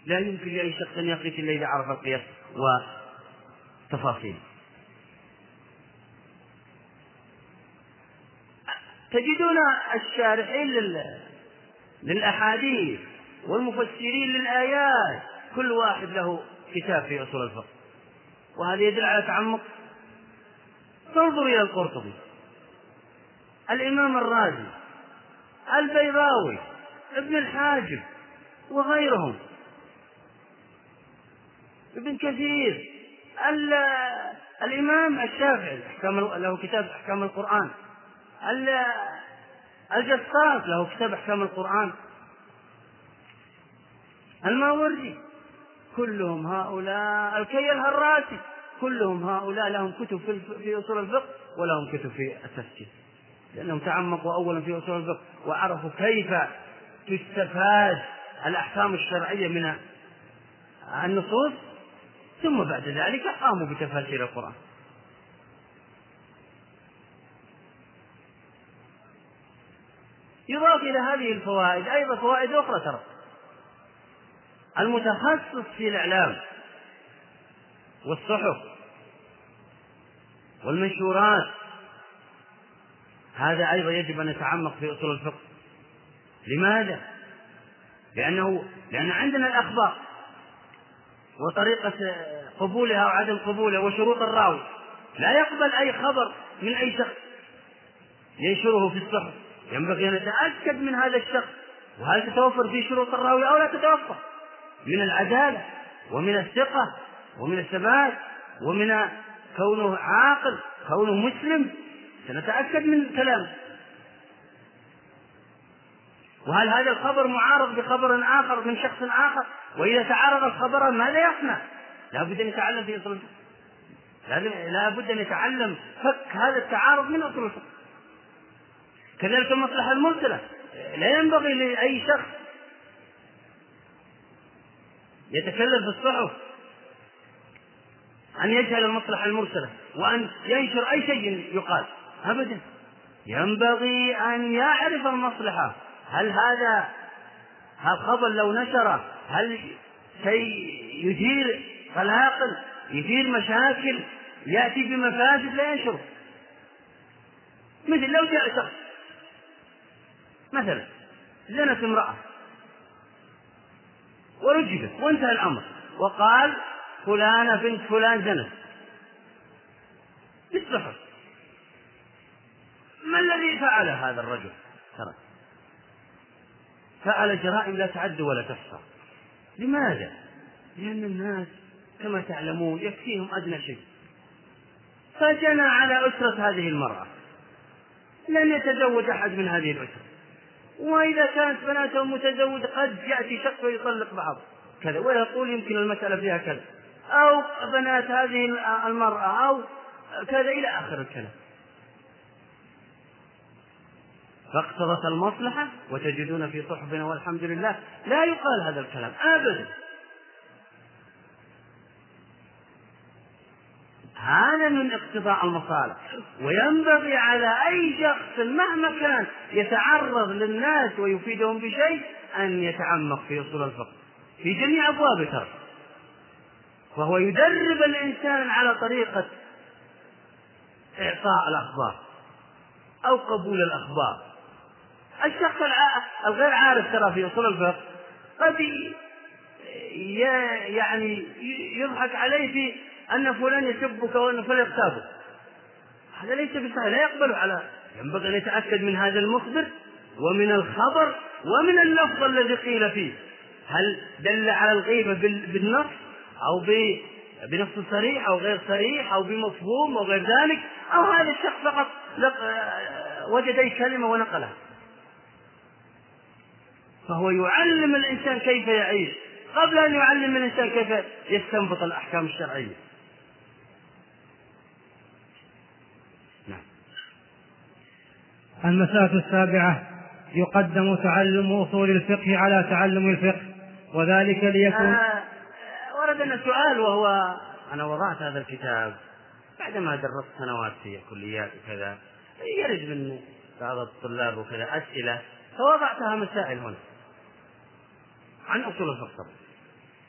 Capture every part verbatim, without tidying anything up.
لا يمكن لأي شخص أن يقيس إلا إذا عرف القياس وتفاصيله. تجدون الشارحين للأحاديث والمفسرين للآيات كل واحد له كتاب في أصول الفقه، وهذا يدل على تعمق. تنظر إلى القرطبي، الإمام الرازي، البيضاوي، ابن الحاجب وغيرهم، ابن كثير، الإمام الشافعي له كتاب أحكام القرآن، الجصاص له كتاب أحكام القرآن، الماوردي، كلهم هؤلاء، الكي الهراسي، كلهم هؤلاء لهم كتب في أصول الفقه ولهم كتب في التفسير، لأنهم تعمقوا أولا في أصول الفقه وعرفوا كيف تستفاد الأحكام الشرعية من النصوص، ثم بعد ذلك قاموا بتفاسير القرآن. يضاف إلى هذه الفوائد أيضا فوائد أخرى. ترى المتخصص في الإعلام والصحف والمنشورات هذا أيضا يجب أن يتعمق في أصول الفقه. لماذا؟ لأنه لأن عندنا الأخبار وطريقة قبولها وعدم قبولها وشروط الراوي. لا يقبل أي خبر من أي شخص ينشره في الصحف، ينبغي أن نتأكد من هذا الشخص وهل تتوفر فيه شروط الراوي أو لا تتوفر من العدالة ومن الثقة ومن الثبات ومن كونه عاقل، كونه مسلم، سنتأكد من كلامه. وهل هذا الخبر معارض بخبر آخر من شخص آخر؟ وإذا تعارض الخبران ماذا يصنع؟ لا بد أن يتعلم في أصول الفقه، لا بد أن يتعلم فك هذا التعارض من أصول الفقه. كذلك المصلحة المرسلة، لا ينبغي لأي شخص يتكلم في الصحف أن يجهل المصلحة المرسلة وأن ينشر أي شيء يقال أبدا. ينبغي أن يعرف المصلحة، هل هذا الخبر لو نشره هل سيثير قلاقل، يثير مشاكل، يأتي بمفاسد لا ينشره. مثل لو جاء شخص مثلا زنت امرأة ورجبت وانتهى الأمر وقال فلانة بنت فلان زنت بالصحف، ما الذي فعل هذا الرجل؟ ترى فعل جرائم لا تعد ولا تحصى. لماذا؟ لأن الناس كما تعلمون يكفيهم أدنى شيء، فجنى على أسرة هذه المرأة، لن يتزوج أحد من هذه الأسرة، وإذا كانت بناتهم متزوجة قد يأتي شخص ويطلق بعض كذا ويقول يمكن المسألة فيها كذا، أو بنات هذه المرأة أو كذا إلى آخر الكلام. فاقتضت المصلحة، وتجدون في صحفنا والحمد لله لا يقال هذا الكلام أبدا. هذا من اقتضاء المصالح، وينبغي على أي شخص مهما كان يتعرض للناس ويفيدهم بشيء أن يتعمق في أصول الفقه في جميع أبوابه، ترى فهو يدرب الإنسان على طريقة إعطاء الأخبار أو قبول الأخبار. الشخص الغير عارف ترى في أصول الفقه قد يعني يضحك عليه في أن فلان يسبك وأن فلان يغتابك، هذا ليس بصحيح، لا يقبل على. ينبغي أن يتأكد من هذا المخبر ومن الخبر ومن اللفظ الذي قيل فيه، هل دل على الغيبة بالنص أو بنص صريح أو غير صريح أو بمفهوم أو غير ذلك، أو هذا الشخص فقط وجد أي كلمة ونقلها. فهو يعلم الإنسان كيف يعيش قبل أن يعلم الإنسان كيف يستنبط الأحكام الشرعية. نعم. المسألة السابعة: يقدم تعلم أصول الفقه على تعلم الفقه، وذلك ليكون آه وردنا سؤال، وهو أنا وضعت هذا الكتاب بعدما درست سنوات في كليات وكذا، يرد من بعض الطلاب وكذا أسئلة، فوضعتها مسائل هنا عن أصول الفقه.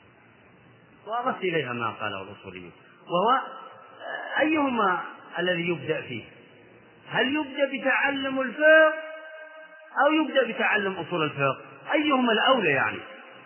وأضفت إليها ما قاله الأصوليون، وهو أيهما الذي يبدأ فيه؟ هل يبدأ بتعلم الفقه أو يبدأ بتعلم أصول الفقه؟ أيهما الأولى يعني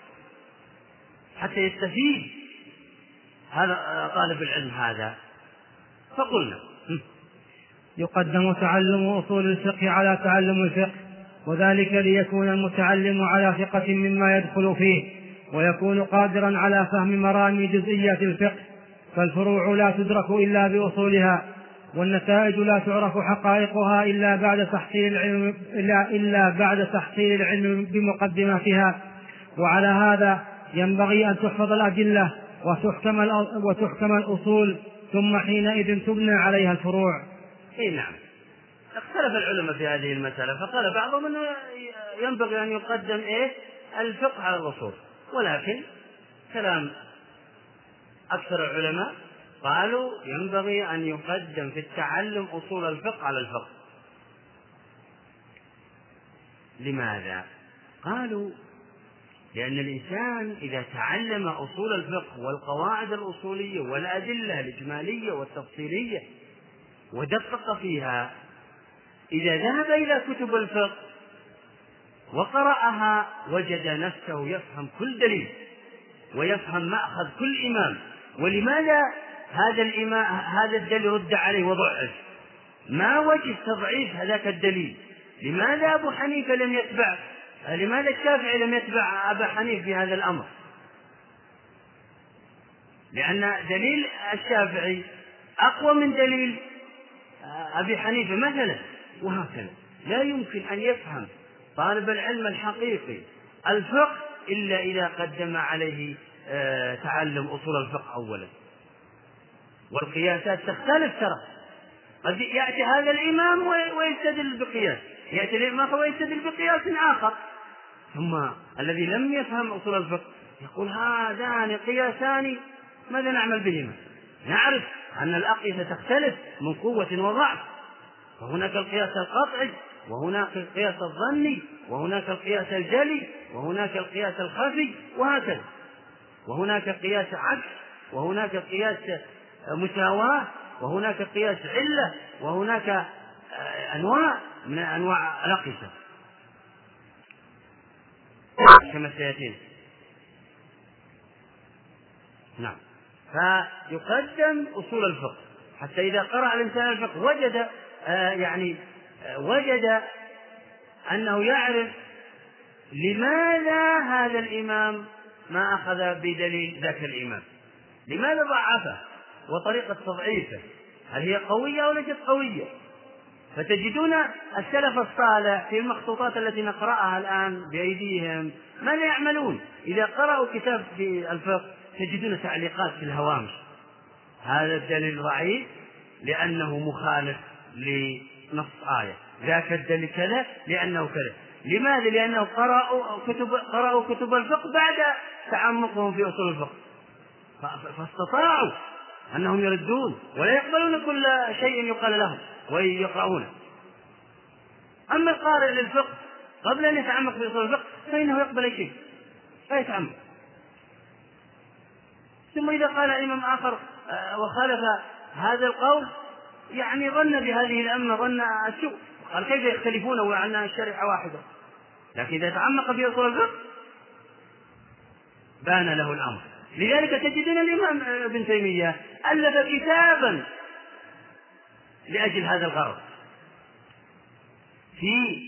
حتى يستفيد هذا طالب العلم هذا؟ فقلنا يقدم تعلم أصول الفقه على تعلم الفقه، وذلك ليكون المتعلم على ثقة مما يدخل فيه، ويكون قادرا على فهم مرامي جزئيات الفقه، فالفروع لا تدرك إلا بأصولها، والنتائج لا تعرف حقائقها إلا بعد تحصيل العلم, إلا, إلا بعد تحصيل العلم بمقدماتها. وعلى هذا ينبغي أن تحفظ الأدلة وتحكم, وتحكم الأصول، ثم حينئذ تبنى عليها الفروع. اي نعم. اختلف العلماء في هذه المسألة، فقال بعضهم أنه ينبغي أن يقدم إيه الفقه على الأصول، ولكن كلام أكثر العلماء قالوا ينبغي أن يقدم في التعلم أصول الفقه على الفقه. لماذا؟ قالوا لأن الإنسان إذا تعلم أصول الفقه والقواعد الأصولية والأدلة الإجمالية والتفصيلية ودقق فيها، إذا ذهب إلى كتب الفقه وقرأها وجد نفسه يفهم كل دليل ويفهم مأخذ كل إمام. ولماذا هذا الإمام هذا الدليل رد عليه وضعف؟ ما وجه تضعيف هذاك الدليل؟ لماذا أبو حنيفة لم يتبع؟ لماذا الشافعي لم يتبع أبا حنيفة في هذا الأمر؟ لأن دليل الشافعي أقوى من دليل أبي حنيفة مثلا، وهكذا. لا يمكن أن يفهم طالب العلم الحقيقي الفقه إلا إذا قدم عليه تعلم أصول الفقه أولا. والقياسات تختلف ترى، قد يأتي هذا الإمام ويستدل بقياس، يأتي الإمام ويستدل بقياس آخر، ثم الذي لم يفهم أصول الفقه يقول هذان قياسان ماذا نعمل بهما؟ نعرف أن الأقيسة تختلف من قوة وضعف، وهناك القياس القطعي، وهناك القياس الظني، وهناك القياس الجلي، وهناك القياس الخفي، وهكذا، وهناك قياس عكس، وهناك قياس مساواة، وهناك قياس علة، وهناك أنواع من أنواع الأقيسة كما سيأتينا. نعم. فيقدم أصول الفقه حتى إذا قرأ الإنسان الفقه وجد آه يعني آه وجد أنه يعرف لماذا هذا الإمام ما أخذ بدليل ذاك الإمام، لماذا ضعفه، وطريقة تضعيفه هل هي قوية أو ليست قوية. فتجدون السلف الصالح في المخطوطات التي نقرأها الآن بأيديهم ماذا يعملون؟ إذا قرأوا كتاب في الفقه تجدون تعليقات في الهوامش: هذا الدليل ضعيف لأنه مخالف لنص آية، ذاك الدليل كذا لأنه كذا. لماذا؟ لأنه قرأوا كتب, قرأوا كتب الفقه بعد تعمقهم في أصول الفقه، فاستطاعوا أنهم يردون ولا يقبلون كل شيء يقال لهم ويقرؤونه. أما القارئ للفقه قبل أن يتعمق في أصول الفقه فإنه يقبل أي شيء فيتعمق. ثم إذا قال إمام آخر وخالف هذا القول يعني ظن بهذه الأمة ظن السوء، قال كيف يختلفون وعنا الشريعة واحدة. لكن إذا تعمق في أصول الفقه بان له الأمر. لذلك تجدون الإمام ابن تيمية ألف كتابا لأجل هذا الغرض. في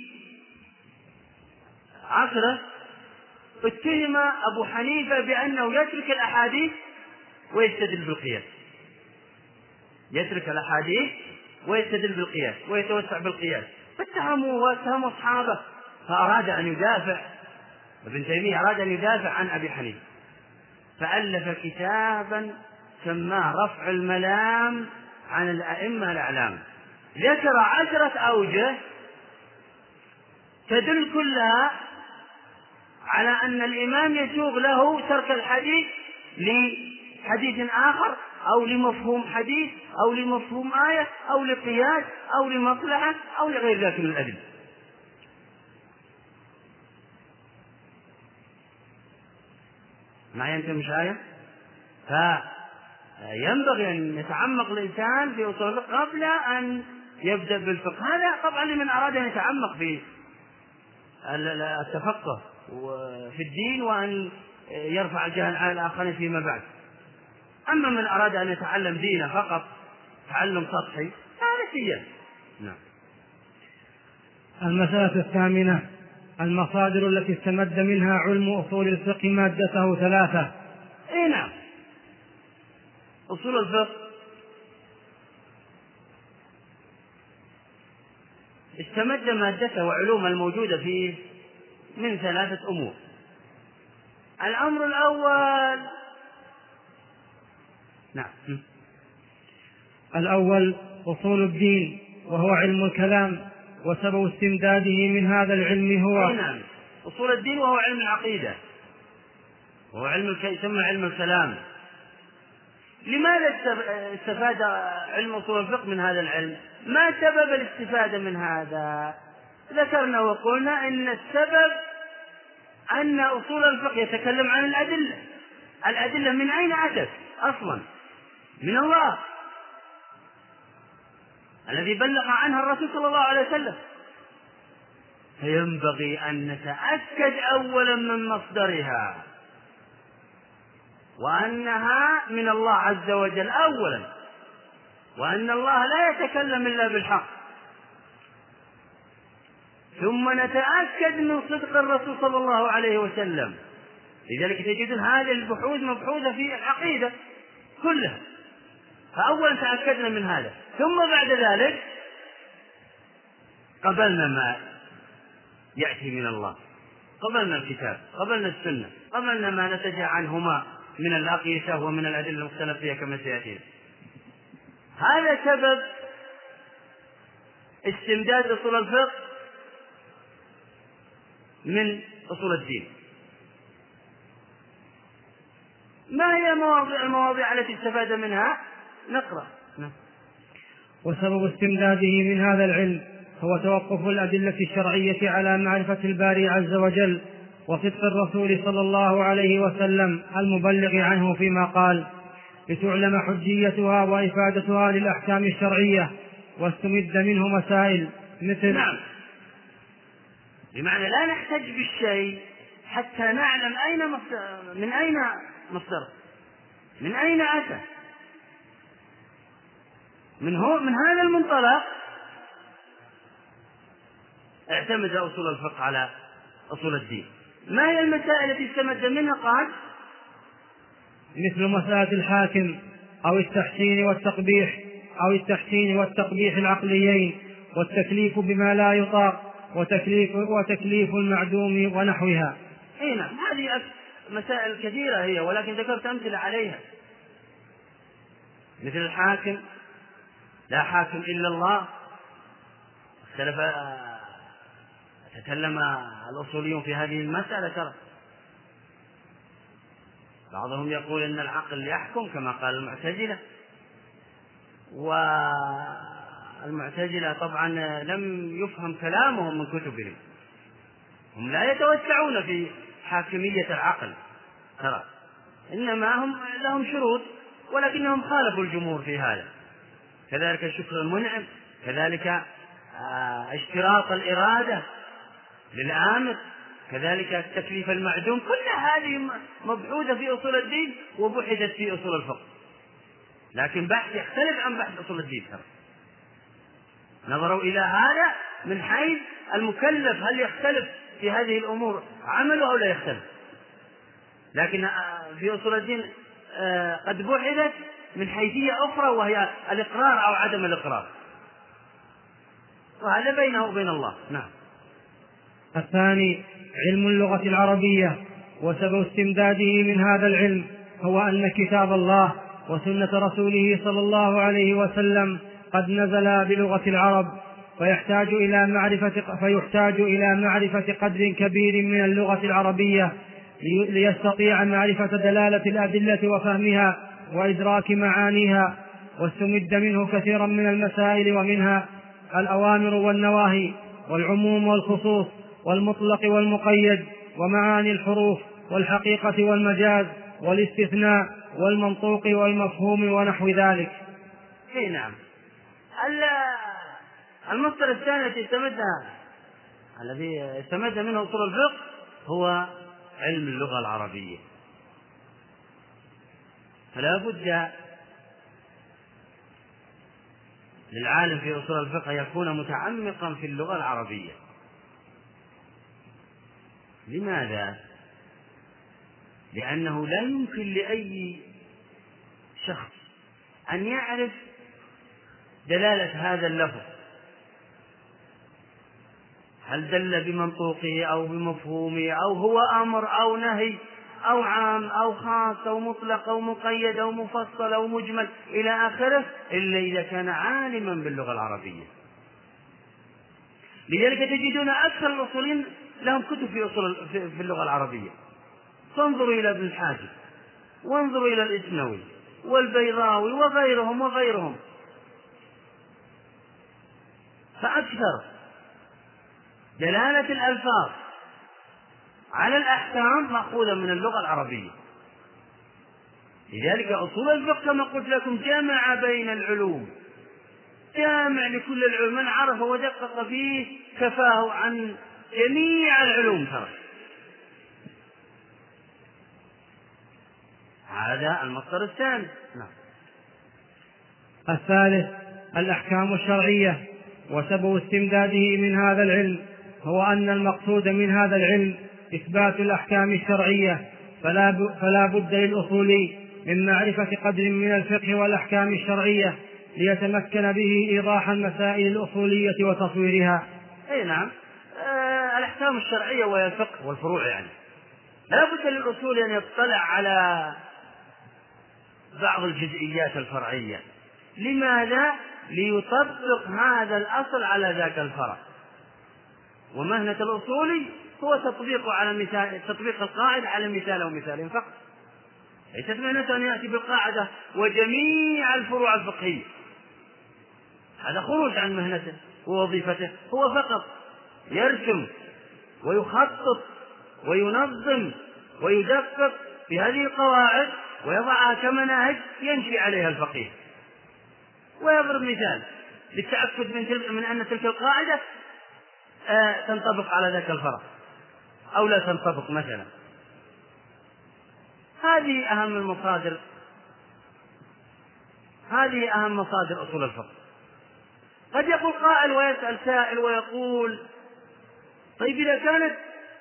عصره اتهم أبو حنيفة بأنه يترك الأحاديث ويستدل بالقياس، يترك الأحاديث ويستدل بالقياس ويتوسع بالقياس، فاتهموا واتهموا أصحابه، فأراد أن يدافع ابن تيمية أراد أن يدافع عن أبي حنيفة، فألف كتابا سماه رفع الملام عن الأئمة الأعلام، ذكر عشرة أوجه تدل كلها على أن الإمام يسوغ له ترك الحديث لحديث آخر أو لمفهوم حديث أو لمفهوم آية أو لقياس أو لمصلحة أو لغير ذلك من الأدلة. معي أنت مش آية؟ فينبغي أن يتعمق الإنسان في أصول الفقه قبل أن يبدأ بالفقه. هذا طبعا لمن أراد أن يتعمق في التفقه في الدين وأن يرفع الجهل على الآخرين فيما بعد. أما من أراد أن يتعلم دينه فقط تعلم سطحي هذا شيء. نعم. المسألة الثامنة: المصادر التي استمد منها علم أصول الفقه مادته ثلاثة. إيه نعم، أصول الفقه استمد مادته وعلوم الموجودة فيه من ثلاثة أمور. الأمر الأول نعم الأول أصول الدين، وهو علم الكلام، وسبب استمداده من هذا العلم هو نعم أصول الدين وهو علم العقيدة، وهو علم يسمى علم الكلام. لماذا استفاد علم أصول الفقه من هذا العلم؟ ما سبب الاستفادة من هذا؟ ذكرنا وقلنا إن السبب أن أصول الفقه يتكلم عن الأدلة. الأدلة من أين أتت أصلا؟ من الله الذي بلغ عنها الرسول صلى الله عليه وسلم. فينبغي أن نتأكد أولا من مصدرها وأنها من الله عز وجل أولا، وأن الله لا يتكلم إلا بالحق، ثم نتأكد من صدق الرسول صلى الله عليه وسلم. لذلك تجدون هذه البحوث مبحوثة في العقيدة كلها، فأولا تأكدنا من هذا، ثم بعد ذلك قبلنا ما يأتي من الله، قبلنا الكتاب، قبلنا السنة، قبلنا ما نتج عنهما من الأقيسة ومن الأدلة المختلف فيها كما سيأتي. هذا سبب استمداد أصول الفقه من أصول الدين. ما هي المواضيع, المواضيع التي استفاد منها؟ نقرأ. وسبب استمداده من هذا العلم هو توقف الأدلة الشرعية على معرفة الباري عز وجل وصدق الرسول صلى الله عليه وسلم المبلغ عنه فيما قال، لتعلم حجيتها وإفادتها للأحكام الشرعية، واستمد منه مسائل مثل نعم، بمعنى لا نحتج بالشيء حتى نعلم أين مصدر، من أين مصدر، من أين أتى. من هو من هذا المنطلق اعتمد أصول الفقه على أصول الدين. ما هي المسائل التي استمد منها؟ قال مثل مسألة الحاكم أو التحسين والتقبيح أو التحسين والتقبيح العقليين، والتكليف بما لا يطاق، وتكليف, وتكليف المعدوم ونحوها. أي نعم، هذه مسائل كثيرة هي، ولكن ذكرت أمثلة عليها. مثل الحاكم، لا حاكم إلا الله. اختلف تكلم الأصوليون في هذه المسألة ترى. بعضهم يقول إن العقل يحكم كما قال المعتزلة، والمعتزلة طبعا لم يفهم كلامهم من كتبهم، هم لا يتوسعون في حاكمية العقل ترى، إنما هم لهم شروط ولكنهم خالفوا الجمهور في هذا. كذلك الشكر المنعم، كذلك اشتراط الإرادة للآمر، كذلك التكليف المعدوم، كل هذه مبحوثة في أصول الدين وبحثت في أصول الفقه، لكن بحث يختلف عن بحث أصول الدين. نظروا إلى هذا من حيث المكلف هل يختلف في هذه الأمور عمله أو لا يختلف، لكن في أصول الدين قد بحثت من حيثية أخرى وهي الإقرار أو عدم الإقرار، وهذا بينه وبين الله. نعم. الثاني علم اللغة العربية، وسبب استمداده من هذا العلم هو أن كتاب الله وسنة رسوله صلى الله عليه وسلم قد نزل بلغة العرب، فيحتاج إلى معرفة فيحتاج إلى معرفة قدر كبير من اللغة العربية ليستطيع معرفة دلالة الأدلة وفهمها وإدراك معانيها. واستمد منه كثيرا من المسائل، ومنها الأوامر والنواهي، والعموم والخصوص، والمطلق والمقيد، ومعاني الحروف، والحقيقة والمجاز، والاستثناء والمنطوق والمفهوم ونحو ذلك. اي نعم. المصدر الثاني الذي استمدها الذي استمد منه أصول الفقه هو علم اللغة العربية. فلا بد للعالم في أصول الفقه يكون متعمقا في اللغة العربية. لماذا؟ لأنه لا يمكن لأي شخص أن يعرف دلالة هذا اللفظ، هل دل بمنطوقه أو بمفهومه أو هو أمر أو نهي أو عام أو خاص أو مطلق أو مقيد أو مفصل أو مجمل إلى آخره، إلا إذا كان عالما باللغة العربية. لذلك تجدون أكثر الأصولين لهم كتب في أصول في اللغة العربية. فانظروا إلى ابن الحاجب، وانظروا إلى الإسنوي والبيضاوي وغيرهم وغيرهم، فأكثر دلالة الألفاظ على الأحكام مأخوذة من اللغة العربية. لذلك أصول الفقه كما قلت لكم جمع بين العلوم، جامع لكل العلوم، من عرف ودقق فيه كفاه عن جميع العلوم. ترى هذا المصدر الثاني. نعم. الثالث الأحكام الشرعية. وسبب استمداده من هذا العلم هو أن المقصود من هذا العلم إثبات الأحكام الشرعية، فلا, فلا بد للأصولي من معرفة قدر من الفقه والأحكام الشرعية ليتمكن به إيضاح المسائل الأصولية وتصويرها. أي نعم. آه الأحكام الشرعية وهي الفقه والفروع، يعني لا بد للأصول أن يطلع على بعض الجزئيات الفرعية. لماذا؟ ليطبق هذا الأصل على ذاك الفرع. ومهنة الأصولي هو تطبيق على مثال، تطبيق القاعدة على مثال أو مثالين فقط. ليست مهنته أن يأتي بالقاعدة وجميع الفروع الفقهية، هذا خروج عن مهنته ووظيفته. هو فقط يرسم ويخطط وينظم ويدقق في هذه القواعد ويضعها كمناهج ينشئ عليها الفقيه، ويضرب مثال للتأكد من, تلك من أن تلك القاعدة آه تنطبق على ذاك الفرع أو لا تنطبق مثلا. هذه أهم المصادر، هذه أهم مصادر أصول الفقه. قد يقول قائل ويسأل سائل ويقول طيب إذا كانت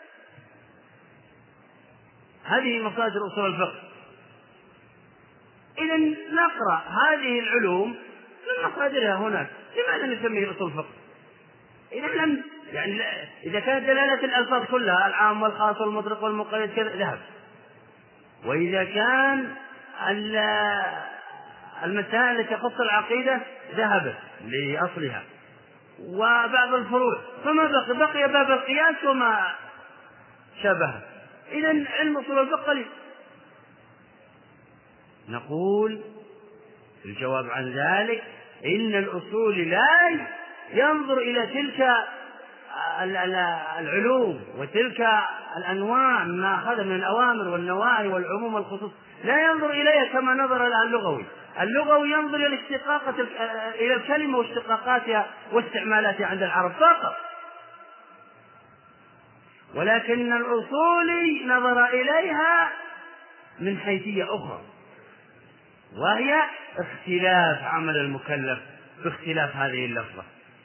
هذه مصادر أصول الفقه، إذا نقرأ هذه العلوم من مصادرها هناك، لماذا نسميه أصول الفقه؟ إذا لم يعني إذا كانت دلالة الألفاظ كلها العام والخاص والمطلق والمقيد كذا ذهب، وإذا كان المسائل التي تخص العقيدة ذهبت لأصلها وبعض الفروع، فما بقي؟ بقي باب القياس وما شابه. إذن علم أصول الفقه قليل. نقول الجواب عن ذلك إن الأصول لا ينظر إلى تلك العلوم وتلك الأنواع ما أخذ من الأوامر والنواهي والعموم والخصوص، لا ينظر إليها كما نظر لها اللغوي. اللغوي ينظر إلى اشتقاقات إلى الكلمة واشتقاقاتها واستعمالاتها عند العرب فقط، ولكن الأصولي نظر إليها من حيثية أخرى، وهي اختلاف عمل المكلف باختلاف هذه اللفظة.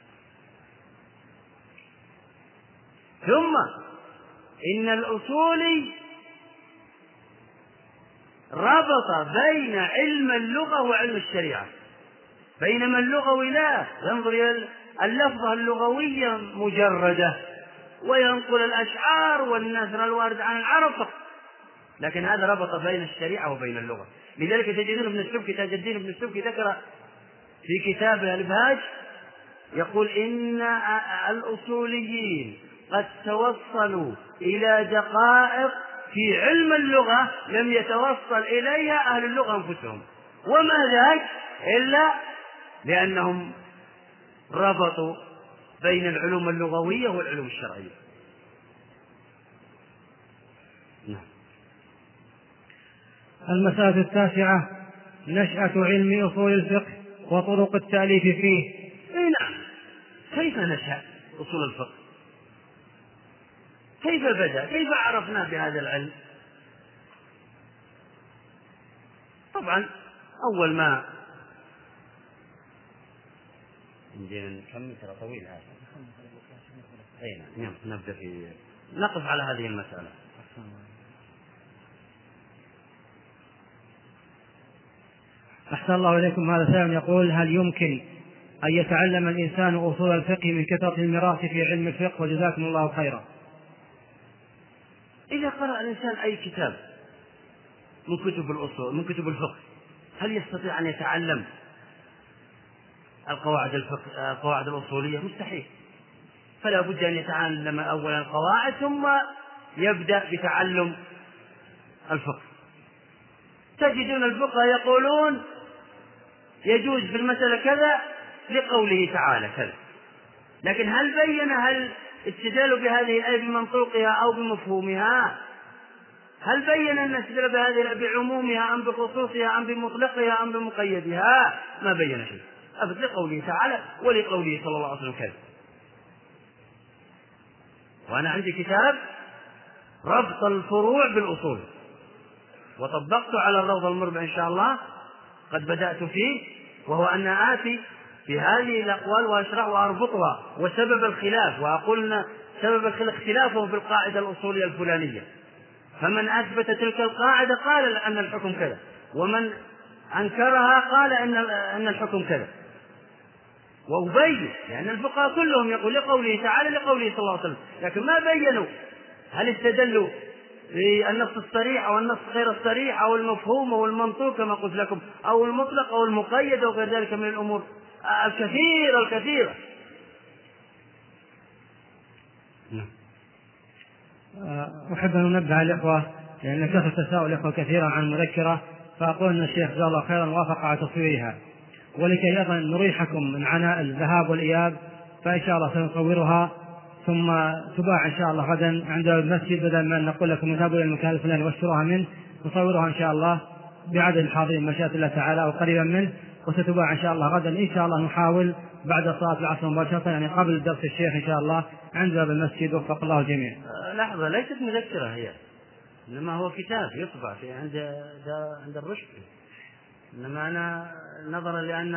ثم إن الأصولي ربط بين علم اللغة وعلم الشريعة، بينما اللغوي لا ينظر إلى اللفظة اللغوية مجردة وينقل الأشعار والنثر الوارد عن العرب، لكن هذا ربط بين الشريعة وبين اللغة. لذلك تجدون ابن السبكي تاج الدين ابن السبكي ذكر في كتابه الإبهاج يقول إن الأصوليين قد توصلوا إلى دقائق في علم اللغة لم يتوصل إليها أهل اللغة أنفسهم، وما ذاك إلا لأنهم ربطوا بين العلوم اللغوية والعلوم الشرعية. المسألة التاسعة: نشأة علم أصول الفقه وطرق التأليف فيه. اي نعم. كيف نشأ أصول الفقه؟ كيف بدأ؟ كيف عرفنا بهذا العلم؟ طبعا أول ما نكمل ترى طويل هذا. أي نعم. نبدأ في نقف على هذه المسألة. أحسن الله إليكم. هذا سائل يقول: هل يمكن أن يتعلم الإنسان أصول الفقه من كثرة المراس في علم الفقه؟ وجزاكم الله خيرا. إذا قرأ الإنسان أي كتاب من كتب الأصول من كتب الفقه هل يستطيع أن يتعلم القواعد الفقه القواعد الأصولية؟ مستحيل. فلا بد أن يتعلم أولا القواعد ثم يبدأ بتعلم الفقه. تجدون الفقهاء يقولون يجوز في المسألة كذا لقوله تعالى كذا، لكن هل بين هل استدلوا بهذه الآية بمنطوقها أو بمفهومها؟ هل بين أن استدلوا بهذه الآية بعمومها أم بخصوصها أم بمطلقها أم بمقيدها؟ ما بين شيء أبد، لقوله تعالى ولقوله صلى الله عليه وسلم كذا. وأنا عندي كتاب ربط الفروع بالأصول وطبقت على الروض المربع إن شاء الله، قد بدأت فيه، وهو أن آتي في هذه الأقوال وأشرح وأربطها وسبب الخلاف، وأقول سبب الخلاف اختلافه في القاعدة الأصولية الفلانية، فمن أثبت تلك القاعدة قال أن الحكم كذا، ومن أنكرها قال أن الحكم كذا، وأبين لأن الفقهاء كلهم يقول لقوله تعالى لقوله صلى الله عليه وسلم، لكن ما بينوا هل استدلوا بالنص الصريح أو النص غير الصريح أو المفهوم أو المنطوق كما قلت لكم أو المطلق أو المقيد أو غير ذلك من الأمور الكثيرة الكثيرة. أحب أن أنبه الإخوة لأن كثرة تساؤل الإخوة كثيرا عن المذكرة، فأقول أن الشيخ جزاه الله خيرا وافق على تصويرها، ولكي أيضا نريحكم من عناء الذهاب والإياب فإن شاء الله سنصورها ثم تباع إن شاء الله غدا عند المسجد، بدل ما نقول لكم اذهبوا إلى المكان الفلاني واشتروها منه، نصورها إن شاء الله بعدد الحاضرين مشيئة الله تعالى وقريبا منه، وستباع إن شاء الله غدا. إن شاء الله نحاول بعد صلاة العصر مباشرة، يعني قبل درس الشيخ إن شاء الله عند باب المسجد، وفق الله الجميع. لحظة، ليست مذكرة هي، إنما هو كتاب يطبع في عند عند الرشد، إنما أنا نظرا لأن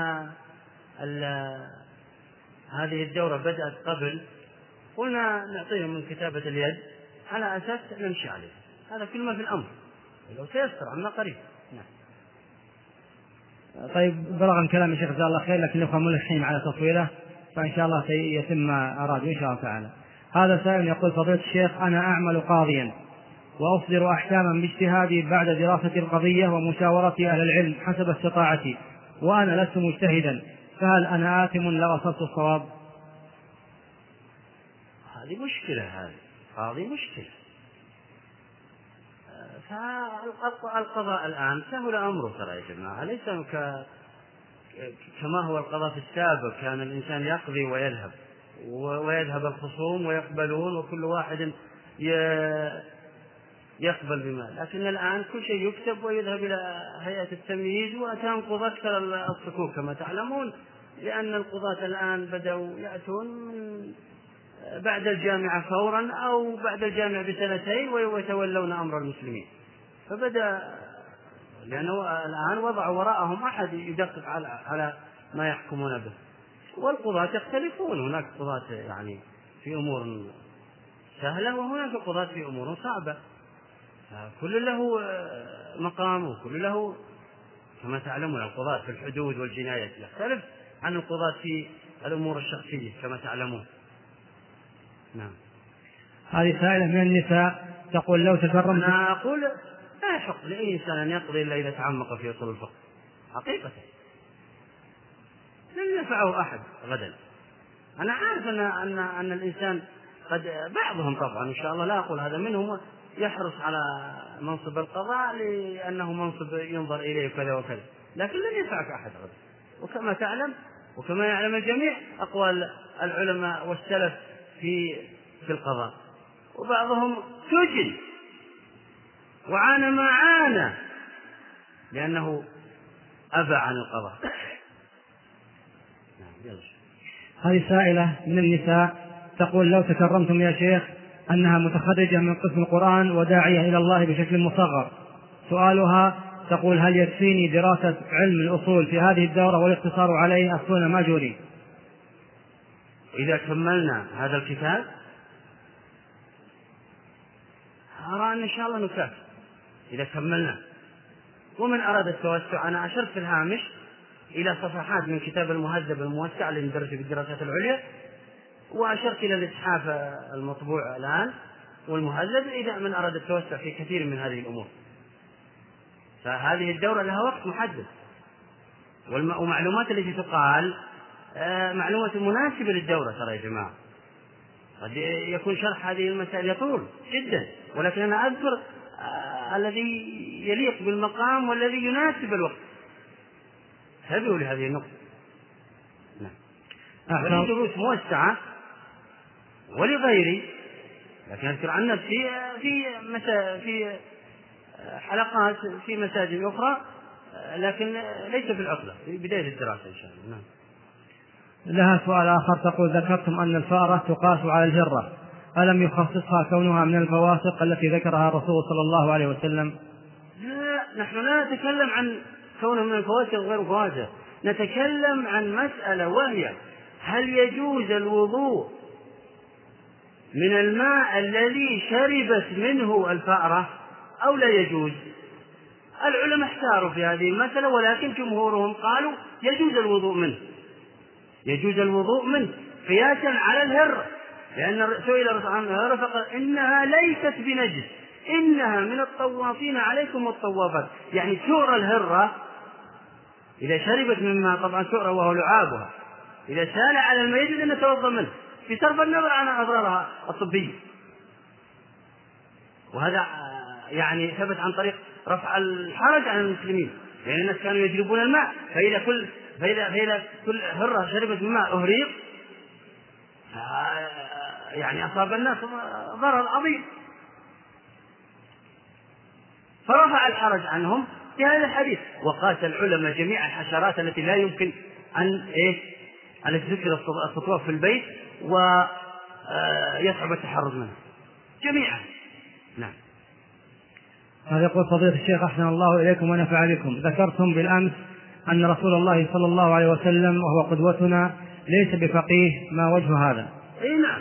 هذه الدورة بدأت قبل قلنا نعطيهم من كتابة اليد على أساس نمشي عليه، هذا كل ما في الأمر، لو سيسر عنا قريب. نعم. طيب بلغ كلام الشيخ جزاه الله خير، لكن الأخوة ملحين على تصويره فإن شاء الله سيتم ما أرادوا إن شاء الله تعالى. هذا سائل يقول: فضيلة الشيخ، أنا أعمل قاضيا وأصدر أحكاما باجتهادي بعد دراسة القضية ومشاورة أهل العلم حسب استطاعتي، وأنا لست مجتهدا، فهل أنا آثم لو أصبت الصواب؟ هذه مشكلة، هذه هذه مشكلة. فالقضاء الآن سهل أمره ترى يا جماعة، ليس ك... كما هو القضاء في السابق، كان الإنسان يقضي ويذهب ويذهب الخصوم ويقبلون وكل واحد ي... يقبل بما، لكن الآن كل شيء يكتب ويذهب إلى هيئة التمييز وتنقض أكثر الصكوك كما تعلمون، لأن القضاة الآن بدأوا يأتون بعد الجامعة فورا أو بعد الجامعة بسنتين ويتولون أمر المسلمين، فبدأ لأنه الآن وضعوا وراءهم أحد يدقق على على ما يحكمون به، والقضاة يختلفون، هناك قضاة يعني في أمور سهلة وهناك قضاة في أمور صعبة، كل له مقام وكل له كما تعلمون. القضاة في الحدود والجنايات يختلف عن القضاة في الأمور الشخصية كما تعلمون. نعم. هذه سائلة من النساء تقول: لو تكرمت. أنا أقول لا يحق لأي إنسان أن يقضي إلا إذا تعمق في أصول الفقه حقيقة، لن ينفعه أحد غدا. أنا عارف أن أن أن الإنسان قد بعضهم طبعا إن شاء الله لا أقول هذا منهم يحرص على منصب القضاء لأنه منصب ينظر إليه كذا وكذا، لكن لن ينفعك أحد غدا. وكما تعلم وكما يعلم الجميع أقوال العلماء والسلف في في القضاء، وبعضهم سجن وعانى ما عانى لأنه أبى عن القضاء. هذه سائلة من النساء تقول: لو تكرمتم يا شيخ أنها متخرجة من قسم القرآن وداعية إلى الله بشكل مصغر. سؤالها تقول: هل يكفيني دراسة علم الأصول في هذه الدورة والاقتصار عليه أفتون ماجوري؟ إذا كملنا هذا الكتاب أرى أن إن شاء الله نكافئ إذا كملنا. ومن أراد التوسع أنا أشرت في الهامش إلى صفحات من كتاب المهذب الموسع اللي ندرس في الدراسات العليا، وأشرت إلى الإتحاف المطبوع الآن والمهذب إذا من أراد التوسع في كثير من هذه الأمور. فهذه الدورة لها وقت محدد، والمعلومات التي تقال معلومة مناسبة للدورة. ترى يا جماعة قد يكون شرح هذه المسائل يطول جدا، ولكن أنا أذكر الذي يليق بالمقام والذي يناسب الوقت. هذه لهذه النقطة. نعم. دروس موسعة ولغيري، لكن أذكر عن نفسي في مسا في حلقات في مساجد أخرى، لكن ليس في العطلة، في بداية الدراسة إن شاء الله. نعم. لها سؤال آخر تقول: ذكرتم أن الفأرة تقاس على الهرة، ألم يخصصها كونها من الفواسق التي ذكرها الرسول صلى الله عليه وسلم؟ لا، نحن لا نتكلم عن كونها من الفواسق غير فواسق، نتكلم عن مسألة وهي: هل يجوز الوضوء من الماء الذي شربت منه الفأرة أو لا يجوز؟ العلماء احتاروا في هذه المسألة، ولكن جمهورهم قالوا يجوز الوضوء منه، يجوز الوضوء منه قياسا على الهرة، لأن سئل الرسول عن الهرة فقال: إنها ليست بنجس، إنها من الطوافين عليكم والطوافات. يعني سؤر الهرة إذا شربت مما طبعا سؤر وهو لعابها إذا سال على الماء يجوز أن نتوضأ منه بصرف النظر عن أضرارها الطبية. وهذا يعني ثبت عن طريق رفع الحرج عن المسلمين، لأن يعني الناس كانوا يجلبون الماء، فإذا كل فإذا فإذا كل هرة شربت من ماء أهريق يعني أصاب الناس ضرر عظيم، فرفع الحرج عنهم في هذا الحديث. وقاس العلماء جميع الحشرات التي لا يمكن أن إيه أن تذكر السطوات في البيت ويصعب التحرز منها جميعا. نعم. هذا يقول: فضيلة الشيخ أحسن الله إليكم ونفع بكم، ذكرتم بالأمس أن رسول الله صلى الله عليه وسلم وهو قدوتنا ليس بفقيه، ما وجه هذا؟ إيه نعم،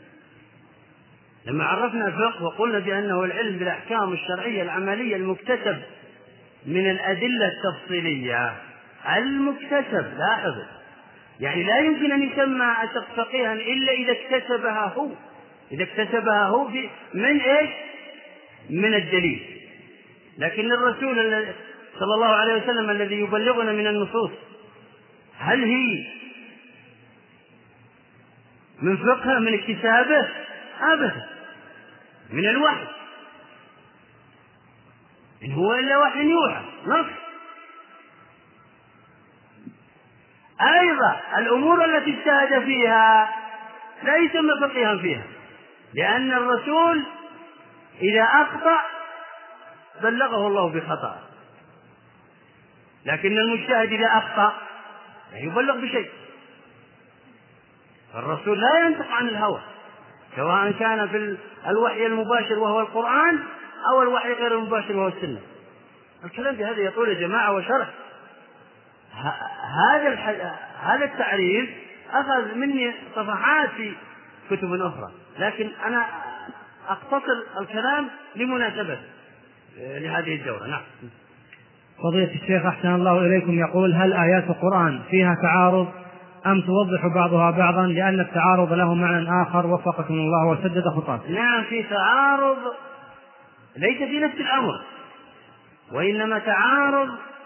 لما عرفنا الفقه وقلنا بأنه العلم بالأحكام الشرعية العملية المكتسب من الأدلة التفصيلية المكتسب. لاحظوا، يعني لا يمكن أن يسمى الشخص فقيها إلا إذا اكتسبها هو، إذا اكتسبها هو في من إيش؟ من الدليل. لكن الرسول صلى الله عليه وسلم الذي يبلغنا من النصوص هل هي من فقه من اكتسابه؟ أبدا، من الوحي، إن هو إلا وحي يوحى نص. أيضا الأمور التي اجتهد فيها لا يسمى فقيها فيها، لأن الرسول إذا أخطأ بلغه الله بخطأ، لكن المجتهد إذا أخطأ لا يبلغ بشيء. الرسول لا ينطق عن الهوى، سواء كان في الوحي المباشر وهو القرآن أو الوحي غير المباشر وهو السنة. الكلام بهذا يطول يا جماعة وشرح. هذا هذا التعريف أخذ مني صفحات في كتب أخرى، لكن أنا أختصر الكلام لمناسبة لهذه الدورة. نعم. فضيلة الشيخ أحسن الله إليكم يقول: هل آيات القرآن فيها تعارض أم توضح بعضها بعضا، لأن التعارض له معنى آخر وفقكم الله وسدد خطاكم؟ نعم، في تعارض ليس في نفس الأمر، وإنما تعارض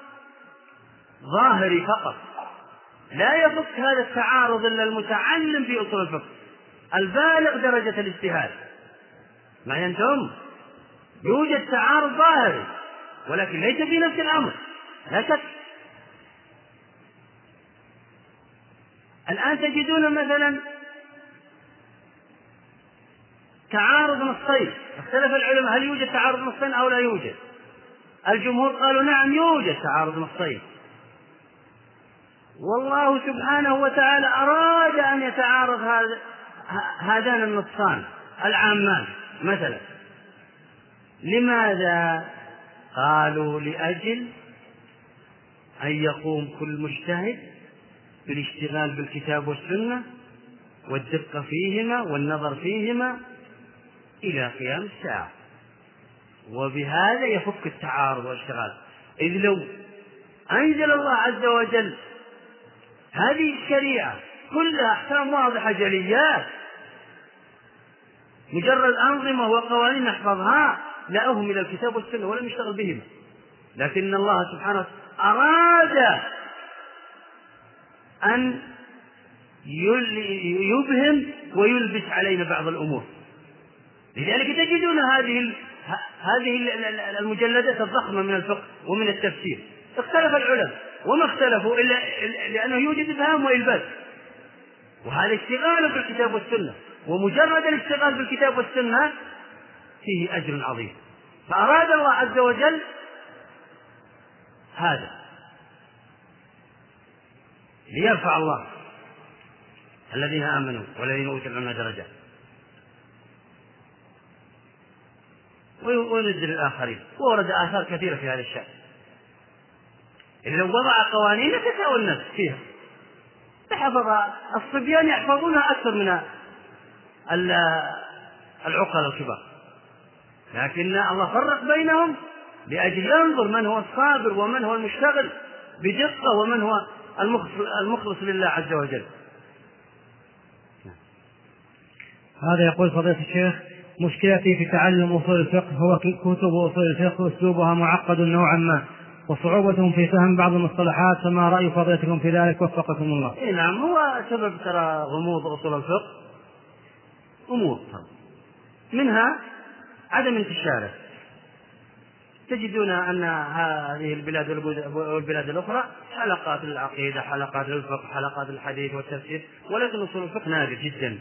ظاهري فقط، لا يفك هذا التعارض إلا المتعلم في أصول الفقه البالغ درجة الاجتهاد. ما ينتم يوجد تعارض ظاهري ولكن ليس في نفس الأمر، لا شك. الآن تجدون مثلا تعارض نصين، اختلف العلماء هل يوجد تعارض نصين أو لا يوجد. الجمهور قالوا نعم يوجد تعارض نصين، والله سبحانه وتعالى أراد أن يتعارض هذا هذان النصان العامان مثلا. لماذا؟ قالوا لأجل أن يقوم كل مجتهد بالاشتغال بالكتاب والسنة والدقة فيهما والنظر فيهما إلى قيام الساعة، وبهذا يفك التعارض والاشتغال. إذ لو أنزل الله عز وجل هذه الشريعة كلها أحكام واضحة جليات، مجرد أنظمة وقوانين نحفظها، لا أهمل الكتاب والسنة ولم يشتغل بهما، لكن الله سبحانه أراد أن يبهم ويلبس علينا بعض الأمور. لذلك تجدون هذه هذه المجلدات الضخمة من الفقه ومن التفسير اختلف العلماء وما اختلفوا إلا لأنه يوجد إبهام وإلباس، وهذا اشتغال بالكتاب والسنة، ومجرد الاشتغال بالكتاب والسنة فيه أجر عظيم. فأراد الله عز وجل هذا ليرفع الله الذين آمنوا والذين أوتوا العلم درجات وينزل الآخرين. وورد آثار كثيرة في هذا الشأن. إذا لو وضع قوانين تساوي الناس فيها، تحفظ الصبيان يحفظونها أكثر من العقل الكبار، لكن الله فرق بينهم لأجل ينظر من هو الصابر ومن هو المشتغل بدقة ومن هو المخلص لله عز وجل. هذا يقول فضيلة الشيخ: مشكلتي في تعلم أصول الفقه هو كتب أصول الفقه وأسلوبها معقد نوعا ما، وصعوبة في فهم بعض المصطلحات، فما رأي فضيلتكم في ذلك وفقكم الله؟ إيه نعم، هو سبب ترى غموض أصول الفقه أمور، منها عدم انتشاره. تجدون أن هذه البلاد والبلاد الأخرى حلقات العقيدة، حلقات الفقه، حلقات الحديث والتفسير، ولكن أصول الفقه نادر جدا.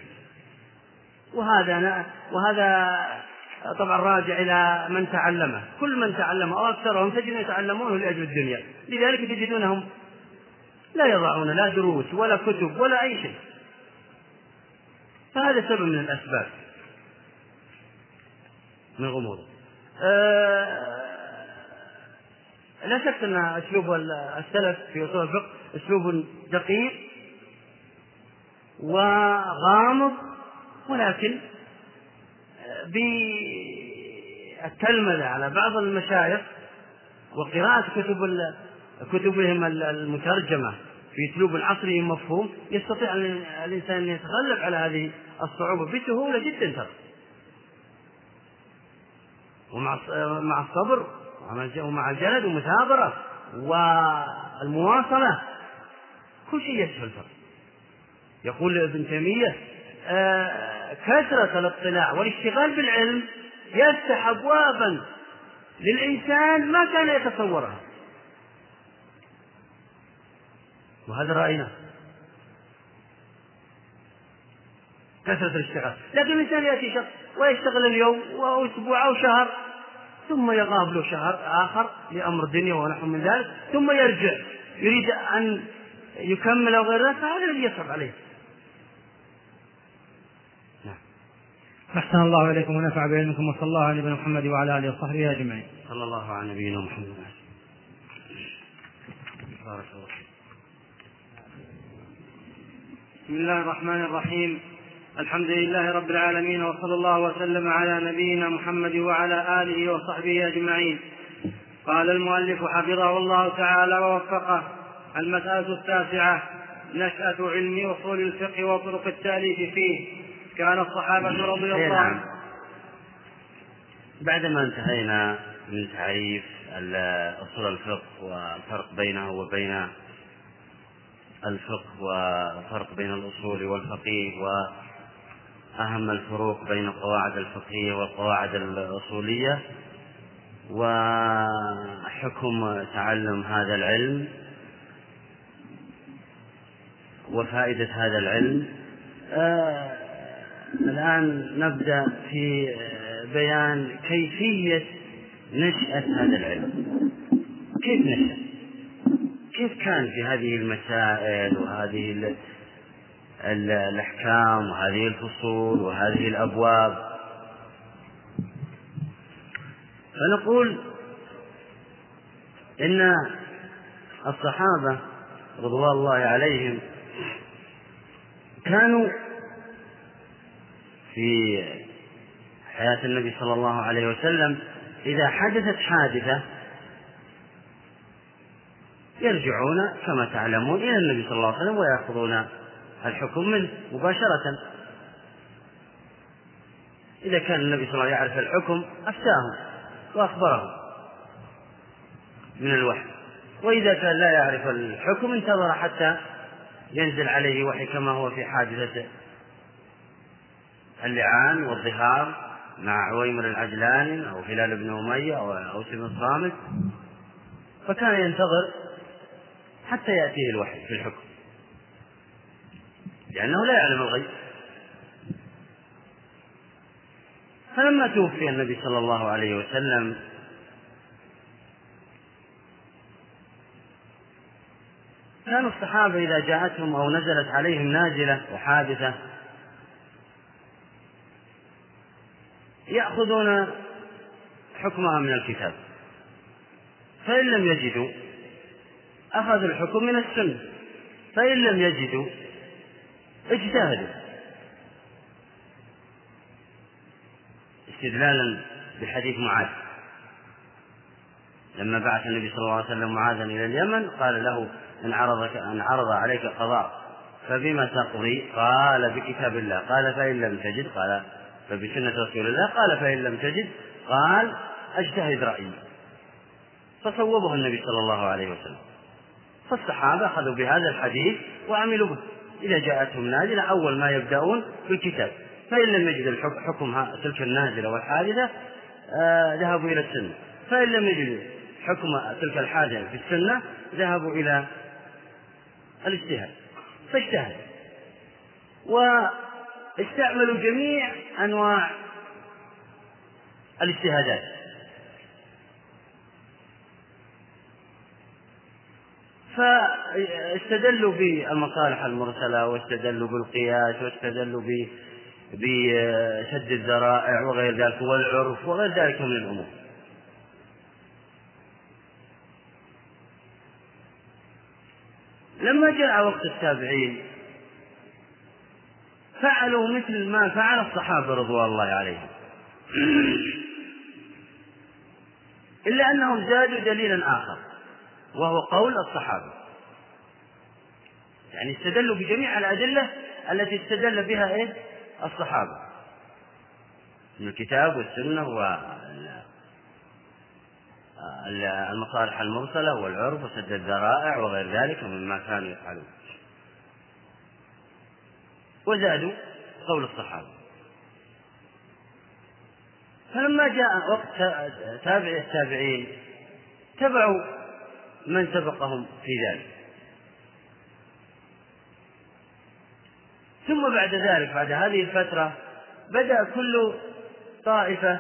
وهذا وهذا طبعا راجع إلى من تعلمه. كل من تعلمه أو أكثرهم تجدون يتعلمونه لأجل الدنيا، لذلك تجدونهم لا يضعون لا دروس ولا كتب ولا أي شيء. فهذا سبب من الأسباب من غموضه. أه لا شك أن أسلوب السلف في أصول الفقه أسلوب دقيق وغامض، ولكن بالتلمذة على بعض المشايخ وقراءة كتب كتبهم المترجمة في أسلوب عصري مفهوم يستطيع الإنسان أن يتغلب على هذه الصعوبة بسهولة جدا ترى، ومع الصبر ومع الجلد والمثابرة والمواصلة كل شيء يسهل ترى. يقول ابن تيمية: آه كثرة الاطلاع والاشتغال بالعلم يفتح أبوابا للإنسان ما كان يتصورها. وهذا رأينا كثرة الاشتغال. لكن الإنسان يأتي شخص ويشتغل اليوم وأسبوع أو شهر، ثم يغاب له شهر آخر لأمر الدنيا ونحو من ذلك، ثم يرجع يريد أن يكمل وغير ذلك، فهذا الذي يصعب عليه. أحسن الله إليكم ونفع بعلمكم، وصلى الله على نبينا محمد وعلى آله وصحبه أجمعين. صلى الله على نبينا محمد. بارك الله. بسم الله الرحمن الرحيم. الحمد لله رب العالمين، وصلى الله وسلم على نبينا محمد وعلى آله وصحبه أجمعين. قال المؤلف حفظه الله تعالى ووفقه: المسألة التاسعة: نشأة علم أصول الفقه وطرق التأليف فيه. كان الصحابة رضي الله عنهم. بعدما انتهينا من تعريف أصول الفقه والفرق بينه وبين الفقه وفرق بين الأصول والفقيه وأهم الفروق بين القواعد الفقهية والقواعد الأصولية وحكم تعلم هذا العلم وفائدة هذا العلم، آه الآن نبدأ في بيان كيفية نشأة هذا العلم. كيف نشأ؟ كيف كان في هذه المسائل وهذه ال ال الأحكام وهذه الفصول وهذه الأبواب؟ فنقول إن الصحابة رضوان الله عليهم كانوا في حياة النبي صلى الله عليه وسلم إذا حدثت حادثة يرجعون كما تعلمون إلى النبي صلى الله عليه وسلم ويأخذون الحكم منه مباشرة. إذا كان النبي صلى الله عليه وسلم يعرف الحكم أفتاهم وأخبرهم من الوحي، وإذا كان لا يعرف الحكم انتظر حتى ينزل عليه وحي، كما هو في حادثة اللعان والظهار مع عويمر العجلاني أو هلال بن أمية أو أوس بن الصامت، فكان ينتظر حتى يأتيه الوحي في الحكم لأنه لا يعلم الغيب. فلما توفي النبي صلى الله عليه وسلم كانوا الصحابة إذا جاءتهم أو نزلت عليهم نازلة وحادثة يأخذون حكمها من الكتاب، فإن لم يجدوا أخذوا الحكم من السنة، فإن لم يجدوا اجتهدوا استدلالا بحديث معاذ لما بعث النبي صلى الله عليه وسلم معاذا إلى اليمن قال له إن عرضك أن عرض عليك قضاء فبما تقضي؟ قال بكتاب الله. قال فإن لم تجد؟ قال فبسنة رسول الله. قال فإن لم تجد؟ قال أجتهد رأيي. فصوبه النبي صلى الله عليه وسلم. فالصحابة أخذوا بهذا الحديث وعملوا به. إذا جاءتهم نازلة أول ما يبدأون بالكتاب، فإن لم يجد الحكم تلك النازلة والحادثة آه ذهبوا إلى السنة، فإن لم يجدوا حكم تلك الحادثة في السنة ذهبوا إلى الاجتهاد، فاجتهد واستعملوا جميع أنواع الاجتهادات. فاستدلوا بالمصالح المرسلة، واستدلوا بالقياس، واستدلوا بشد الذرائع وغير ذلك، والعرف وغير ذلك من الأمور. لما جاء وقت التابعين فعلوا مثل ما فعل الصحابة رضوان الله عليهم، إلا أنهم زادوا دليلا آخر وهو قول الصحابة، يعني استدلوا بجميع الأدلة التي استدل بها إيه؟ الصحابة من الكتاب والسنة والمصالح المرسلة والعرف وسد الذرائع وغير ذلك مما كانوا يفعلون، وزادوا قول الصحابة. فلما جاء وقت تابع التابعين تبعوا من سبقهم في ذلك، ثم بعد ذلك بعد هذه الفترة بدأ كل طائفة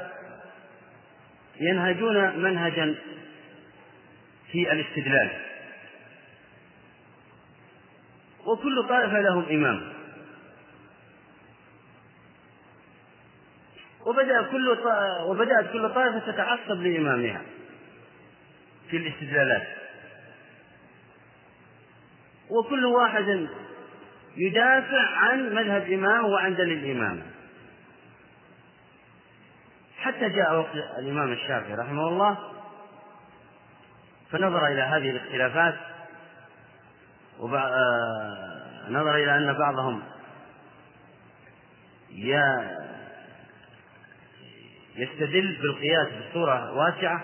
ينهجون منهجا في الاستدلال، وكل طائفة لهم إمام، وبدأ كل طائفة وبدأت كل طائفة تتعصب لإمامها في الاستدلالات، وكل واحد يدافع عن مذهب إمامه وعن دليل إمامه، حتى جاء وقت الإمام الشافعي رحمه الله فنظر إلى هذه الاختلافات، ونظر إلى أن بعضهم يستدل بالقياس بصورة واسعة،